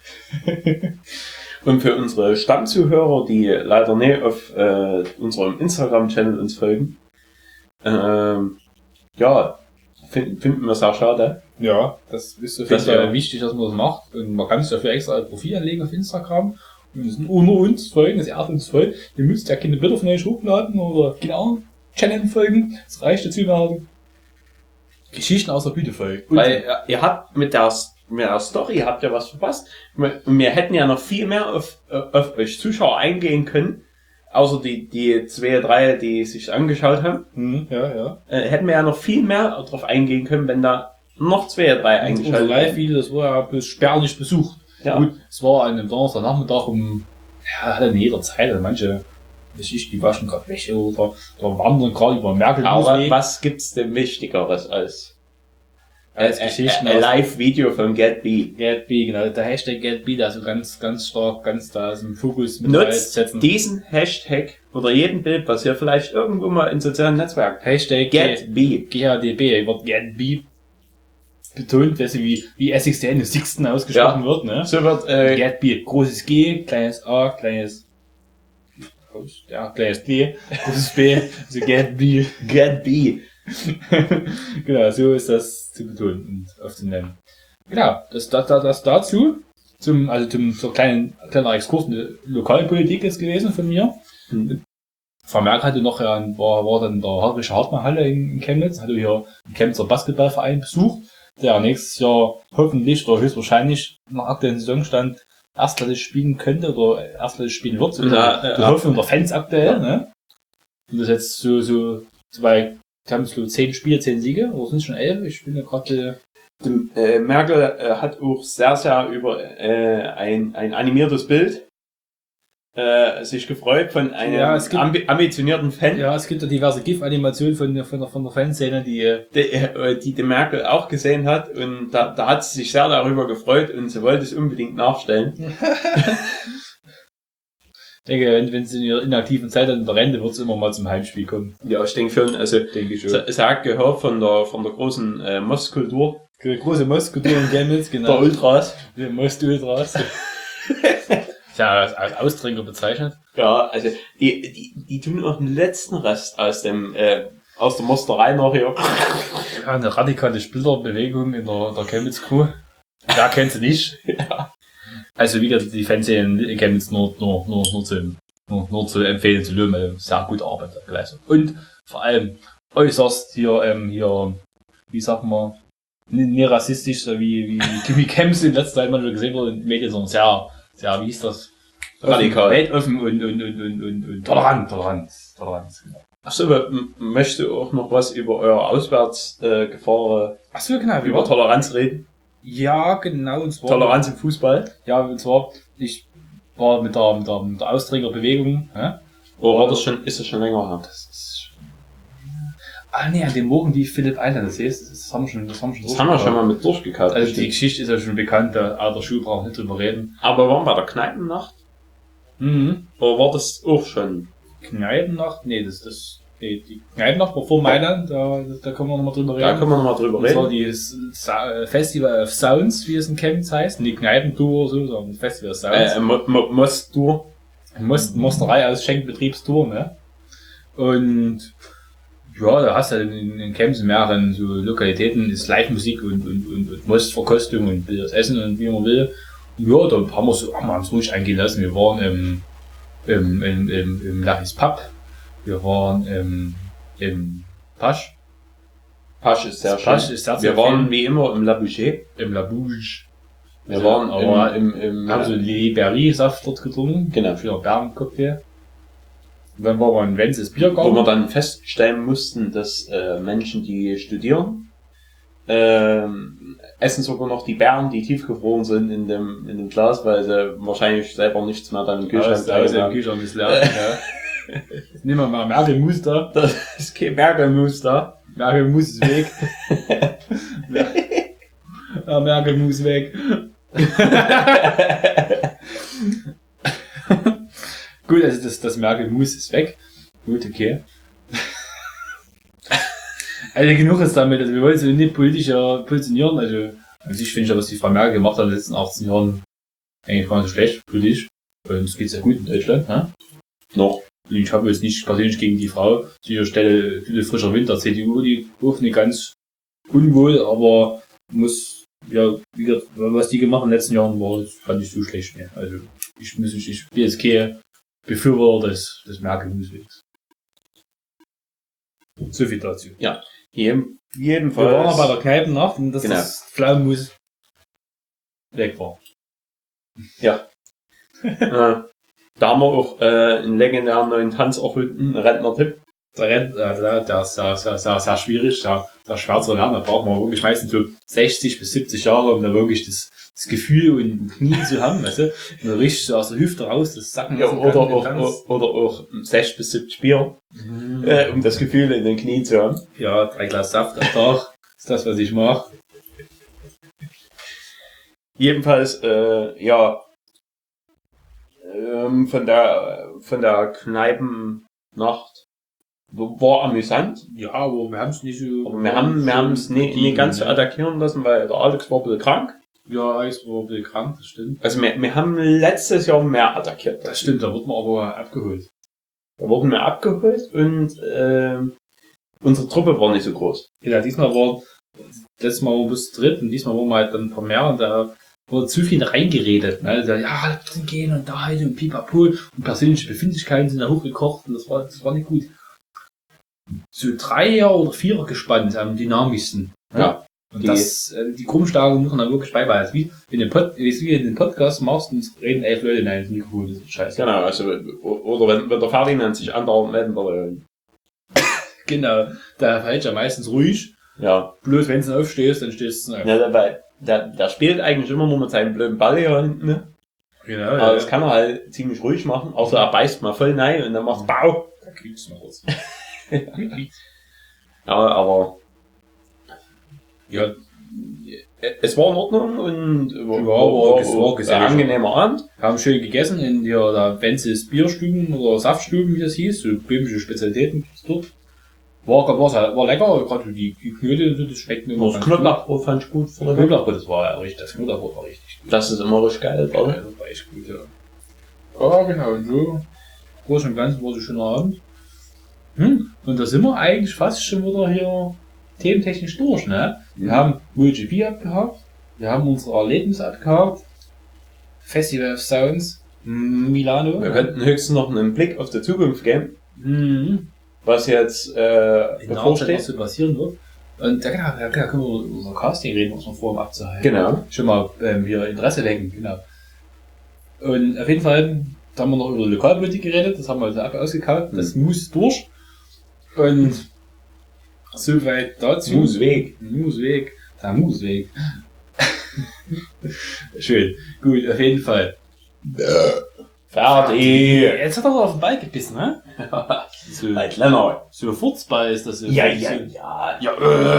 Und für unsere Stammzuhörer, die leider nicht auf äh, unserem Instagram-Channel uns folgen, ähm, ja, finden, finden wir es auch schade. Ja, das ist auf jeden Fall wichtig, dass man das macht. Und man kann sich dafür extra ein Profil anlegen auf Instagram. Und das sind ohne uns folgen, das ehrt uns voll. Ihr müsst ja keine Bilder von euch hochladen oder genau Channel folgen. Das reicht dazu, wenn Geschichten aus der Bühne folgen. Weil äh, ihr habt mit der, mit der Story habt ihr was verpasst. Wir, wir hätten ja noch viel mehr auf, auf euch Zuschauer eingehen können. Außer die, die zwei, drei, die sich angeschaut haben. Hm, ja, ja. Äh, hätten wir ja noch viel mehr drauf eingehen können, wenn da noch zwei, drei eingeschaltet wären. Live-Video, das war ja bis spärlich besucht. Ja. Gut, es war an einem Donnerstagnachmittag um, ja, hatte in jeder Zeit, also manche, weiß ich, die waschen gerade Wäsche oder, oder wandern gerade über Merkel. Aber was gibt's denn Wichtigeres als als Geschichten? Ein Live-Video von GetB. GetB, genau. Der Hashtag GetB, der so ganz, ganz stark, ganz da ist im Fokus mit Nutzt diesen Hashtag oder jeden Bild, was ihr vielleicht irgendwo mal in sozialen Netzwerken. Hashtag GetB. G H D B. Wird GetB betont, weißt du, wie, wie S X T N im Sixten ausgesprochen ja. wird, ne? So wird, äh, GetB. Großes G, kleines A, kleines Haus, ja, gleich B, großes B, also Get B. Get B. Genau, so ist das zu betonen und aufzunehmen. Genau, das, das, das dazu, zum, also zum, so kleinen, kleiner Exkurs in die Lokalpolitik ist gewesen von mir. Mhm. Vermerk hatte noch, ja, war, war dann der Hartwische Hartmann-Halle in, in Chemnitz, hatte hier einen Chemnitzer Basketballverein besucht, der nächstes Jahr hoffentlich oder höchstwahrscheinlich nach aktuellen Saisonstand erstklassig spielen könnte oder erstklassig spielen wird. So ja, die ja. Hoffnung der Fans aktuell, ja. Ne? Und das jetzt so, so, zwei, haben so zehn Spiele, zehn Siege, oder sind es schon elf? Ich bin ja gerade, äh, Merkel äh, hat auch sehr, sehr über äh, ein, ein animiertes Bild äh, sich gefreut von einem ja, es gibt, ambi- ambitionierten Fan. Ja, es gibt ja diverse GIF-Animationen von, von, der, von der Fanszene, die, die, äh, die die Merkel auch gesehen hat und da, da hat sie sich sehr darüber gefreut und sie wollte es unbedingt nachstellen. Ich denke, wenn, wenn sie in ihrer inaktiven Zeit in der Rente wird es immer mal zum Heimspiel kommen. Ja, ich denke schon, also denke ich schon. Sie hat gehört von der von der großen äh, Mostkultur. Die große Mostkultur in Chemnitz, genau. Der Ultras. Die Most-Ultras. Ja, als, als Austrinker bezeichnet. Ja, also die, die, die tun auch den letzten Rest aus dem äh, aus der Mosterei nachher. Ja, eine radikale Splitterbewegung in der, der Chemnitz-Crew. Wer kennt sie nicht? Ja. Also wie gesagt, die Fans in Chemnitz nur, nur, nur, nur, zu, nur, nur zu empfehlen zu lösen, weil sehr gute Arbeit geleistet. Und vor allem äußerst hier, ähm, hier, wie sagt man, nicht rassistisch, so wie, wie, wie Camps in letzter Zeit mal gesehen wurde in den Medien, sondern sehr, sehr, wie hieß das? Radikal. Weltoffen und, und, und, und, und, und tolerant, Toleranz, Toleranz. Achso, möchtest du auch noch was über euer Auswärtsgefahr, äh, Achso, genau, über Toleranz reden? Ja, genau, und zwar. Toleranz im Fußball? Ja, und zwar, ich war mit der, mit der, mit der Austrägerbewegung, hä? Oder war das schon, ist das schon länger her? Das ist Ah, nee, an dem Morgen, wie Philipp Island, das heißt, das haben wir schon, das haben wir schon, das haben wir schon mal mit durchgekaut. Also die Geschichte ist ja schon bekannt, der alter Schuh braucht nicht drüber reden. Aber waren wir bei der Kneipennacht? Mhm. Oder war das auch schon? Kneipennacht? Nee, das, das, nee, die Kneipennacht war vor Mailand, da, da können wir nochmal drüber reden. Da können wir nochmal drüber reden. Das war die Sa- Festival of Sounds, wie es in Chemnitz heißt, nicht Kneipentour oder so, sondern Festival of Sounds. Äh, Mo- Mo- Most-Tour. Most, Mosterei als Schenkbetriebstour, ne? Und, ja, da hast du in, in Chemnitz in mehreren so Lokalitäten ist Live-Musik und, und, und, und Mostverkostung und das Essen und wie man will. Und ja, da haben wir so, haben wir uns ruhig eingehen lassen. Wir waren im, im, im, im, im Lachis Pub. Wir waren im, im Pasch. Pasch ist sehr Pasch schön. ist sehr Wir waren wie immer im La Bougie. Im La Bouche. Wir Also, waren aber im, im, im haben so Liberie-Saft dort getrunken. Genau. Für einen Bärencocktail. Und dann waren wir in Wenzes wo Biergarten. wir dann feststellen mussten, dass äh, Menschen, die studieren, ähm, essen sogar noch die Beeren, die tiefgefroren sind in dem in dem Glas, weil sie wahrscheinlich selber nichts mehr dann im Kühlschrank Aus, aus dem haben. Kühlschrank ist leer. Ja. Nehmen wir mal Merkelmus da. Das ist kein Merkelmus da. Merkelmus ist weg. Ja, Merkelmus weg. Gut, also das, das Merkelmus ist weg. Gut, okay. Also genug ist damit, also wir wollen so nicht politischer positionieren, also an sich finde ich ja, was die Frau Merkel gemacht hat in den letzten achtzehn Jahren eigentlich gar nicht so schlecht, politisch. Und es geht sehr gut in Deutschland, ne? Noch. Und ich habe jetzt nicht persönlich gegen die Frau. Sicher Stelle viele frischer Wind der C D U, die auch nicht ganz unwohl, aber muss, ja, wie gesagt, was die gemacht in den letzten Jahren war, das fand ich so schlecht mehr. Also ich muss nicht, ich bin jetzt kein Befürworter des, des Merkel-Muswegs. So viel dazu. Ja, jeden, jedenfalls. Wir waren aber bei der Kneipennacht und dass Genau. das Pflaumenmus weg war. Ja. äh, da haben wir auch äh, einen legendären neuen Tanz erfunden, einen Rentner-Tipp. Der Rennt, also der, der ist sehr, sehr, sehr, sehr schwierig, sehr, sehr schwer zu lernen. Da braucht man wirklich meistens so sechzig bis siebzig Jahre, um da wirklich das, das Gefühl und ein Knie zu haben, weißt du? Und da richtig so aus der Hüfte raus, das Sacken Ja, lassen oder, kann, den auch, Tanz. oder auch sechzig bis siebzig Bier, Mhm. äh, um das Gefühl in den Knien zu haben. Ja, drei Glas Saft am Tag, ist das, was ich mache. Jedenfalls, äh, ja, ähm, von der, von der Kneipennacht war amüsant. Ja, aber wir haben es nicht so... Aber wir haben, wir haben es nicht, nicht ganz so attackieren lassen, weil der Alex war ein bisschen krank. Ja, Alex war ein bisschen krank, das stimmt. Also wir, wir haben letztes Jahr mehr attackiert. Das stimmt, da wird man aber abgeholt. Da wurden wir abgeholt und äh, unsere Truppe war nicht so groß. Ja, diesmal war, letztes Mal waren wir bis zu dritt und diesmal waren wir halt dann ein paar mehr und da wurde zu viel reingeredet. Ne? Da, ja, lass drin gehen und da halt und pipapo und persönliche Befindlichkeiten sind da hochgekocht und das war, das war nicht gut. So Dreier- oder Vierer gespannt am dynamischsten. Ja. ja. Und die, das, äh, die Grundstärke muss man dann wirklich beibehalten. Wie in den Pod, wie in den Podcast machst und reden elf Leute in ein Mikrofon, das ist scheiße. Genau, also, oder wenn, wenn der Ferdinand sich andauernd melden würde. Genau, da verhält ja meistens ruhig. Ja. Bloß wenn du aufstehst, dann stehst du auf. Ja, dabei, der, der spielt eigentlich immer nur mit seinem blöden Ball hier hinten, ne? Genau, aber ja. Das kann er halt ziemlich ruhig machen, außer er beißt mal voll rein und dann macht Bau. Da kriegst du noch was. Ja, aber ja, es war in Ordnung und ja, war, war, war ein angenehmer Abend. Haben schön gegessen in der, der Wenzels Bierstuben oder Saftstuben, wie das hieß, so böhmische Spezialitäten gibt's dort. War, war, war lecker, gerade die, die Knödel, das schmeckt mir immer. Das Knoblauchbrot fand ich gut. Das Knoblauchbrot, das war ja richtig, das Knoblauchbrot war richtig gut. Das ist immer richtig geil, oder? Ja, das war echt gut, ja. Ja, genau, und so. Groß und Ganzen war so ein schöner Abend. Hm? Und da sind wir eigentlich fast schon wieder hier thementechnisch durch, ne? Wir mhm. haben MotoGP abgehabt, wir haben unsere Erlebnisse abgehabt, Festival of Sounds, Milano. Wir könnten höchstens noch einen Blick auf die Zukunft geben, mhm. was jetzt äh, bevorsteht. Was so passieren wird. Und da, da, da können wir über unser Casting reden, was wir vorhaben abzuhalten. Genau. Schon mal ähm, hier Interesse wecken, genau. Und auf jeden Fall, da haben wir noch über die Lokalpolitik geredet, das haben wir also ausgekauft, mhm. das muss durch. Und soweit dazu. Musweg. Musweg. Der Musweg. Schön. Gut, auf jeden Fall. Fertig. Jetzt hat er doch auf den Ball gebissen, ne? So, halt Lämmer. So ein Furzball ist das. Ja, ja, ja, ja.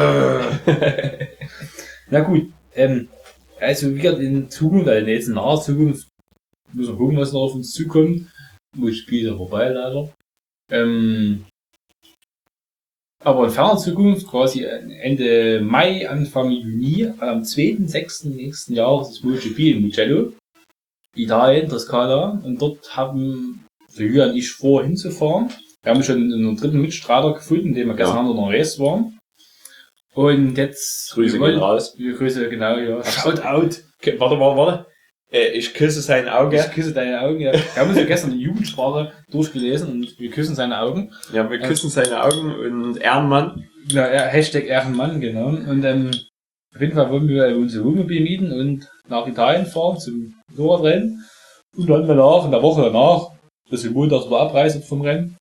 Äh. Na gut. Ähm, also, wie gesagt, in Zukunft, also in der jetzt in naher Zukunft, müssen wir gucken, was noch auf uns zukommt. Muss Spiel ja vorbei, leider. Ähm, Aber in ferner Zukunft, quasi Ende Mai, Anfang Juni, am zweiten sechsten nächsten Jahres ist MotoGP in Mugello, Italien, Toskana. Und dort haben so Julia und ich vor, hinzufahren. Wir haben schon einen dritten Mitstreiter gefunden, den wir gestern ja. in der Race waren. Und jetzt... Grüße gehen raus. Wir Grüße, genau, ja. Shout out. Okay, warte, warte, warte. Ich küsse sein Auge. Ich küsse deine Augen, ja. Wir haben uns ja gestern die Jugendsprache durchgelesen und wir küssen seine Augen. Ja, wir küssen ähm, seine Augen und Ehrenmann. Ja, Hashtag Ehrenmann, genau. Und ähm, auf jeden Fall wollen wir unser Wohnmobil mieten und nach Italien fahren zum Motorradrennen. Und dann danach, in der Woche danach, dass wir montags wieder abreisen vom Rennen.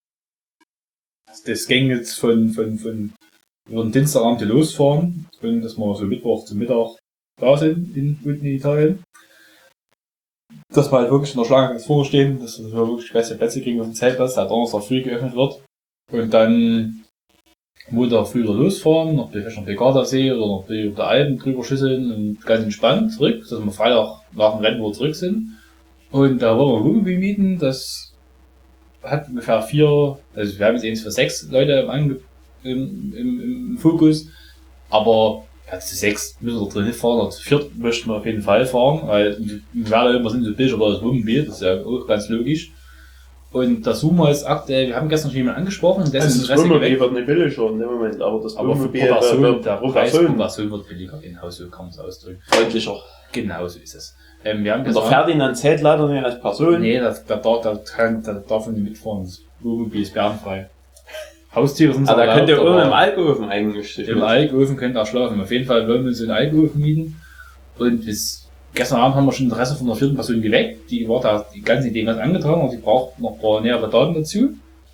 Das ging jetzt von, von, von, wir würden Dienstagabend losfahren und dass wir so Mittwoch zum Mittag da sind in, in Italien. Dass wir halt wirklich in der Schlange ganz vorstehen, dass wir wirklich beste Plätze kriegen auf dem Zeltplatz, der Donnerstag früh geöffnet wird. Und dann Montag früh wieder losfahren, noch vielleicht noch Gardasee oder noch über die Alpen drüber schüsseln und ganz entspannt zurück, dass wir Freitag nach dem Rennen wieder zurück sind. Und da wollen wir ein Wohnmobil mieten, das hat ungefähr vier, also wir haben jetzt eins für sechs Leute im, im, im, im Fokus, aber ja, zu sechs müssen wir drin fahren, oder zu viert möchten wir auf jeden Fall fahren, weil wir werden immer sind so billig oder das Wohnmobil, das ist ja auch ganz logisch. Und das suchen wir jetzt aktuell, wir haben gestern schon jemanden angesprochen, dessen also das Wohnmobil wird nicht billiger in dem Moment, aber das Wohnmobil aber Person, wird, der Preis pro Person wird billiger in-house, so kann man es ausdrücken. Freundlicher. Genau so ist es. Ähm, wir haben und der Ferdinand zählt leider nicht als Person. Nee, der, der, der, der, kann, der darf nicht mitfahren, das Wohnmobil ist bärenfrei. Haustiere sind aber da könnt ihr oben im Alkoven eigentlich Im mit. Alkoven könnt ihr auch schlafen. Auf jeden Fall wollen wir uns in den Alkoven mieten. Und bis gestern Abend haben wir schon Interesse von einer vierten Person geweckt. Die war da die ganze Idee ganz angetan und die braucht noch ein paar nähere Daten dazu.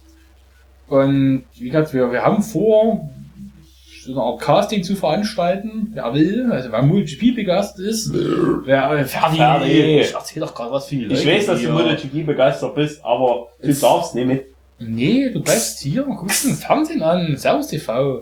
Und wie gesagt, wir, wir haben vor, so eine Art Casting zu veranstalten. Wer will, also wer MotoGP begeistert ist, wer fertig. fertig. Ich erzähl doch gerade was viel. Ich Leute, weiß, dass du MotoGP begeistert bist, aber du darfst nicht mit. Nee, du bleibst hier, guckst den Fernsehen an, Servus T V.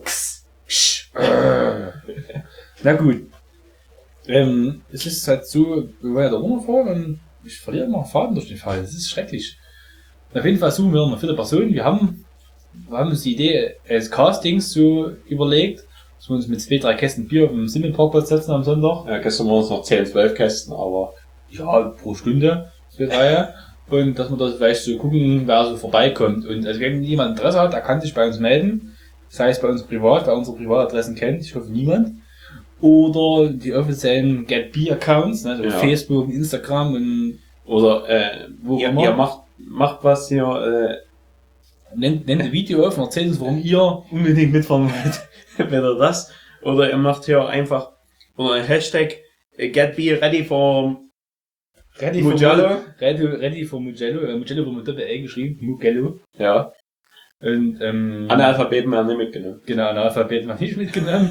Na gut. Ähm, es ist halt so, wir wollen ja da runterfahren und ich verliere immer Faden durch den Fall. Das ist schrecklich. Auf jeden Fall suchen wir eine vierte Person. Wir haben, wir haben uns die Idee als Castings so überlegt, dass wir uns mit zwei, drei Kästen Bier auf dem Simmelparkplatz setzen am Sonntag. Ja, gestern waren es noch zehn, zwölf Kästen, aber. Ja, pro Stunde, zwei, drei. Und dass wir das vielleicht so gucken, wer so vorbeikommt. Und also wenn jemand Interesse hat, der kann sich bei uns melden. Das heißt bei uns privat, wer unsere Privatadressen kennt, ich hoffe niemand. Oder die offiziellen GetBee-Accounts, also ja. Facebook, Instagram und oder äh, wo ihr, ihr macht, macht was hier, äh, nennt, nennt ein Video auf und erzählt uns, warum ihr unbedingt mitfahren wollt. Entweder das, oder ihr macht hier einfach oder ein Hashtag GetBee ready for Ready Mugello. For, ready, ready for Mugello. Äh, Mugello wurde mit Doppel-L geschrieben. Mugello. Ja. Und, ähm. Analphabeten werden nicht mitgenommen. Genau, Analphabeten werden nicht mitgenommen.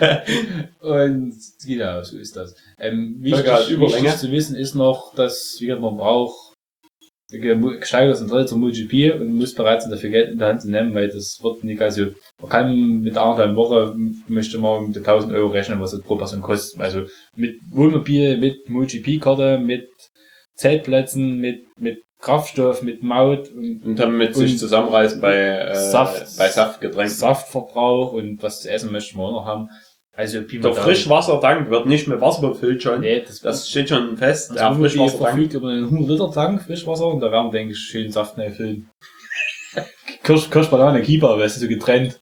Und, genau, so ist das. Ähm, wichtig, wichtig zu wissen ist noch, dass, wie gesagt, man braucht gesteigertes Interesse zum MotoGP und muss bereit sein, dafür Geld in der Hand zu nehmen, weil das wird nicht, also, man kann mit anderthalb Woche, möchte man mit tausend Euro rechnen, was das pro Person kostet. Also, mit Wohnmobil, mit MotoGP-Karte, mit Zeltplätzen, mit, mit Kraftstoff, mit Maut und, und dann mit sich zusammenreißen bei, äh, Saft, bei Saftgetränken. Saftverbrauch und was zu essen möchten wir auch noch haben. Also, der Frischwassertank wird nicht mit Wasser befüllt schon. Nee, das, das steht schon fest. Das der Frischwassertank verfügt über einen hundert Liter Tank Frischwasser und da werden wir, denke ich, schön Saft füllen. Kirsch, Kirschbanane, Kieber, aber es ist so getrennt.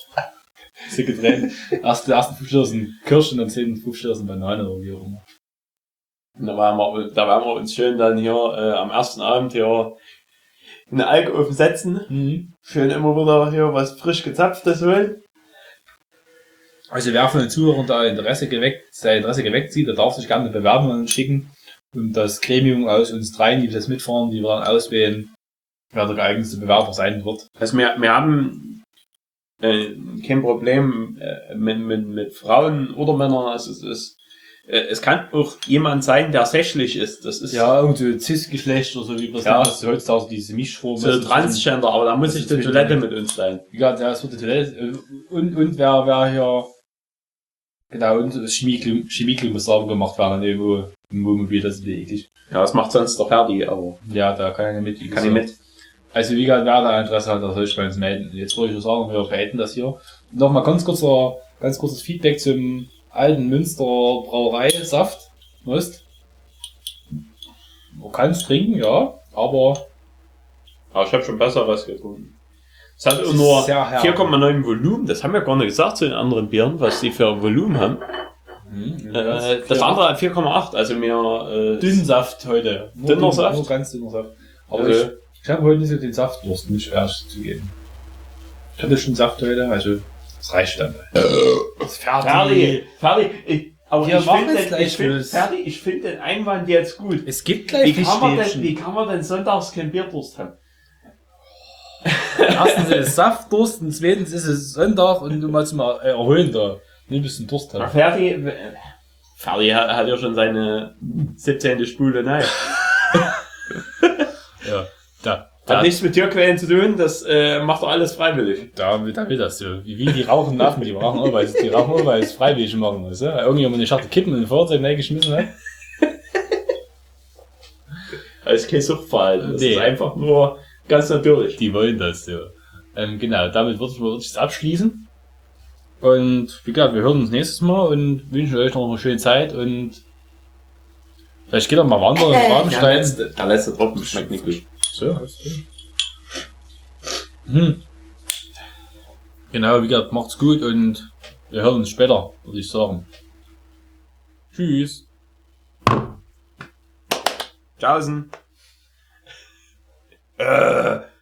so getrennt. Erst, die ersten fünf Liter sind Kirsch und dann zehn, fünf Liter sind Banane oder wie auch immer. Und da werden wir, da werden wir uns schön dann hier äh, am ersten Abend hier in den Alkofen setzen. Mhm. Schön immer wieder hier was frisch gezapftes holen. Also wer von den Zuhörern da Interesse geweckt, sein Interesse geweckt sieht, der darf sich gerne eine Bewerbung an uns schicken. Und das Gremium aus uns dreien, die das mitfahren, die wir dann auswählen, wer der geeignete Bewerber sein wird. Also wir, wir haben äh, kein Problem äh, mit, mit, mit Frauen oder Männern. Also es ist Es kann auch jemand sein, der sächlich ist. Das ist ja, irgendwie Cis-Geschlecht oder so, wie man ja. das heutzutage diese Mischform. So Transgender, aber da muss ich die Toilette mit uns sein. Ja, das wird die Toilette. Und, und wer, wer hier, genau, und das Chemieklo muss sauber gemacht werden, irgendwo im Wohnmobil, das ist eklig. Ja, das macht sonst der Ferdi, aber. Ja, da kann ich nicht mit. Kann ich mit. Also, wie gesagt, wer da Interesse hat, der soll sich bei uns melden. Jetzt wollte ich nur sagen, wir beenden das hier. Nochmal ganz kurzer, ganz kurzes Feedback zum alten Münster Brauerei Saft. Weißt? Man kann es trinken, ja, aber. Aber ich habe schon besseres getrunken. Es hat auch nur vier Komma neun Volumen, das haben wir gar nicht gesagt zu den anderen Bieren, was die für Volumen haben. Mhm, äh, das andere hat vier Komma acht, also mehr äh, Dünnsaft heute. Dünner dünn, Saft? Nur ganz dünner Saft. Aber also, ich, ich habe heute nicht so den Saftdurst, nicht erst zu geben. Ich hatte schon Saft heute, also das reicht dann. Das ist fertig. Fertig. Fertig. Ich, aber ich finde den, ich find, fertig, ich find den Einwand jetzt gut. Es gibt gleich wie kann, man denn, wie kann man denn sonntags kein Bierdurst haben? Erstens ist es Saftdurst und zweitens ist es Sonntag und du musst mal erholen da. Nicht ein bisschen Durst haben. Ferdi, Ferdi hat, hat ja schon seine siebzehnte Spule, nein. Ja, da. Hat nichts mit Tierquellen zu tun, das äh, macht doch alles freiwillig. Da, da will das so. Wie, wie die rauchen Affen, die rauchen auch, weil die rauchen auch, weil es freiwillig machen muss. Ja? Irgendjemand eine Schachtel Kippen in den Fahrzeug reingeschmissen hat. Das ist kein Suchtverhalten, das nee. ist einfach nur ganz natürlich. Die wollen das, ja. Ähm, genau, damit würde ich mal wirklich abschließen. Und wie gesagt, wir hören uns nächstes Mal und wünschen euch noch eine schöne Zeit und vielleicht geht er mal wandern in Rabenstein. Der letzte, der letzte Tropfen schmeckt nicht gut. So, hm. Genau, wie gesagt, macht's gut und wir hören uns später, würde ich sagen. Tschüss. Tschaußen. Äh.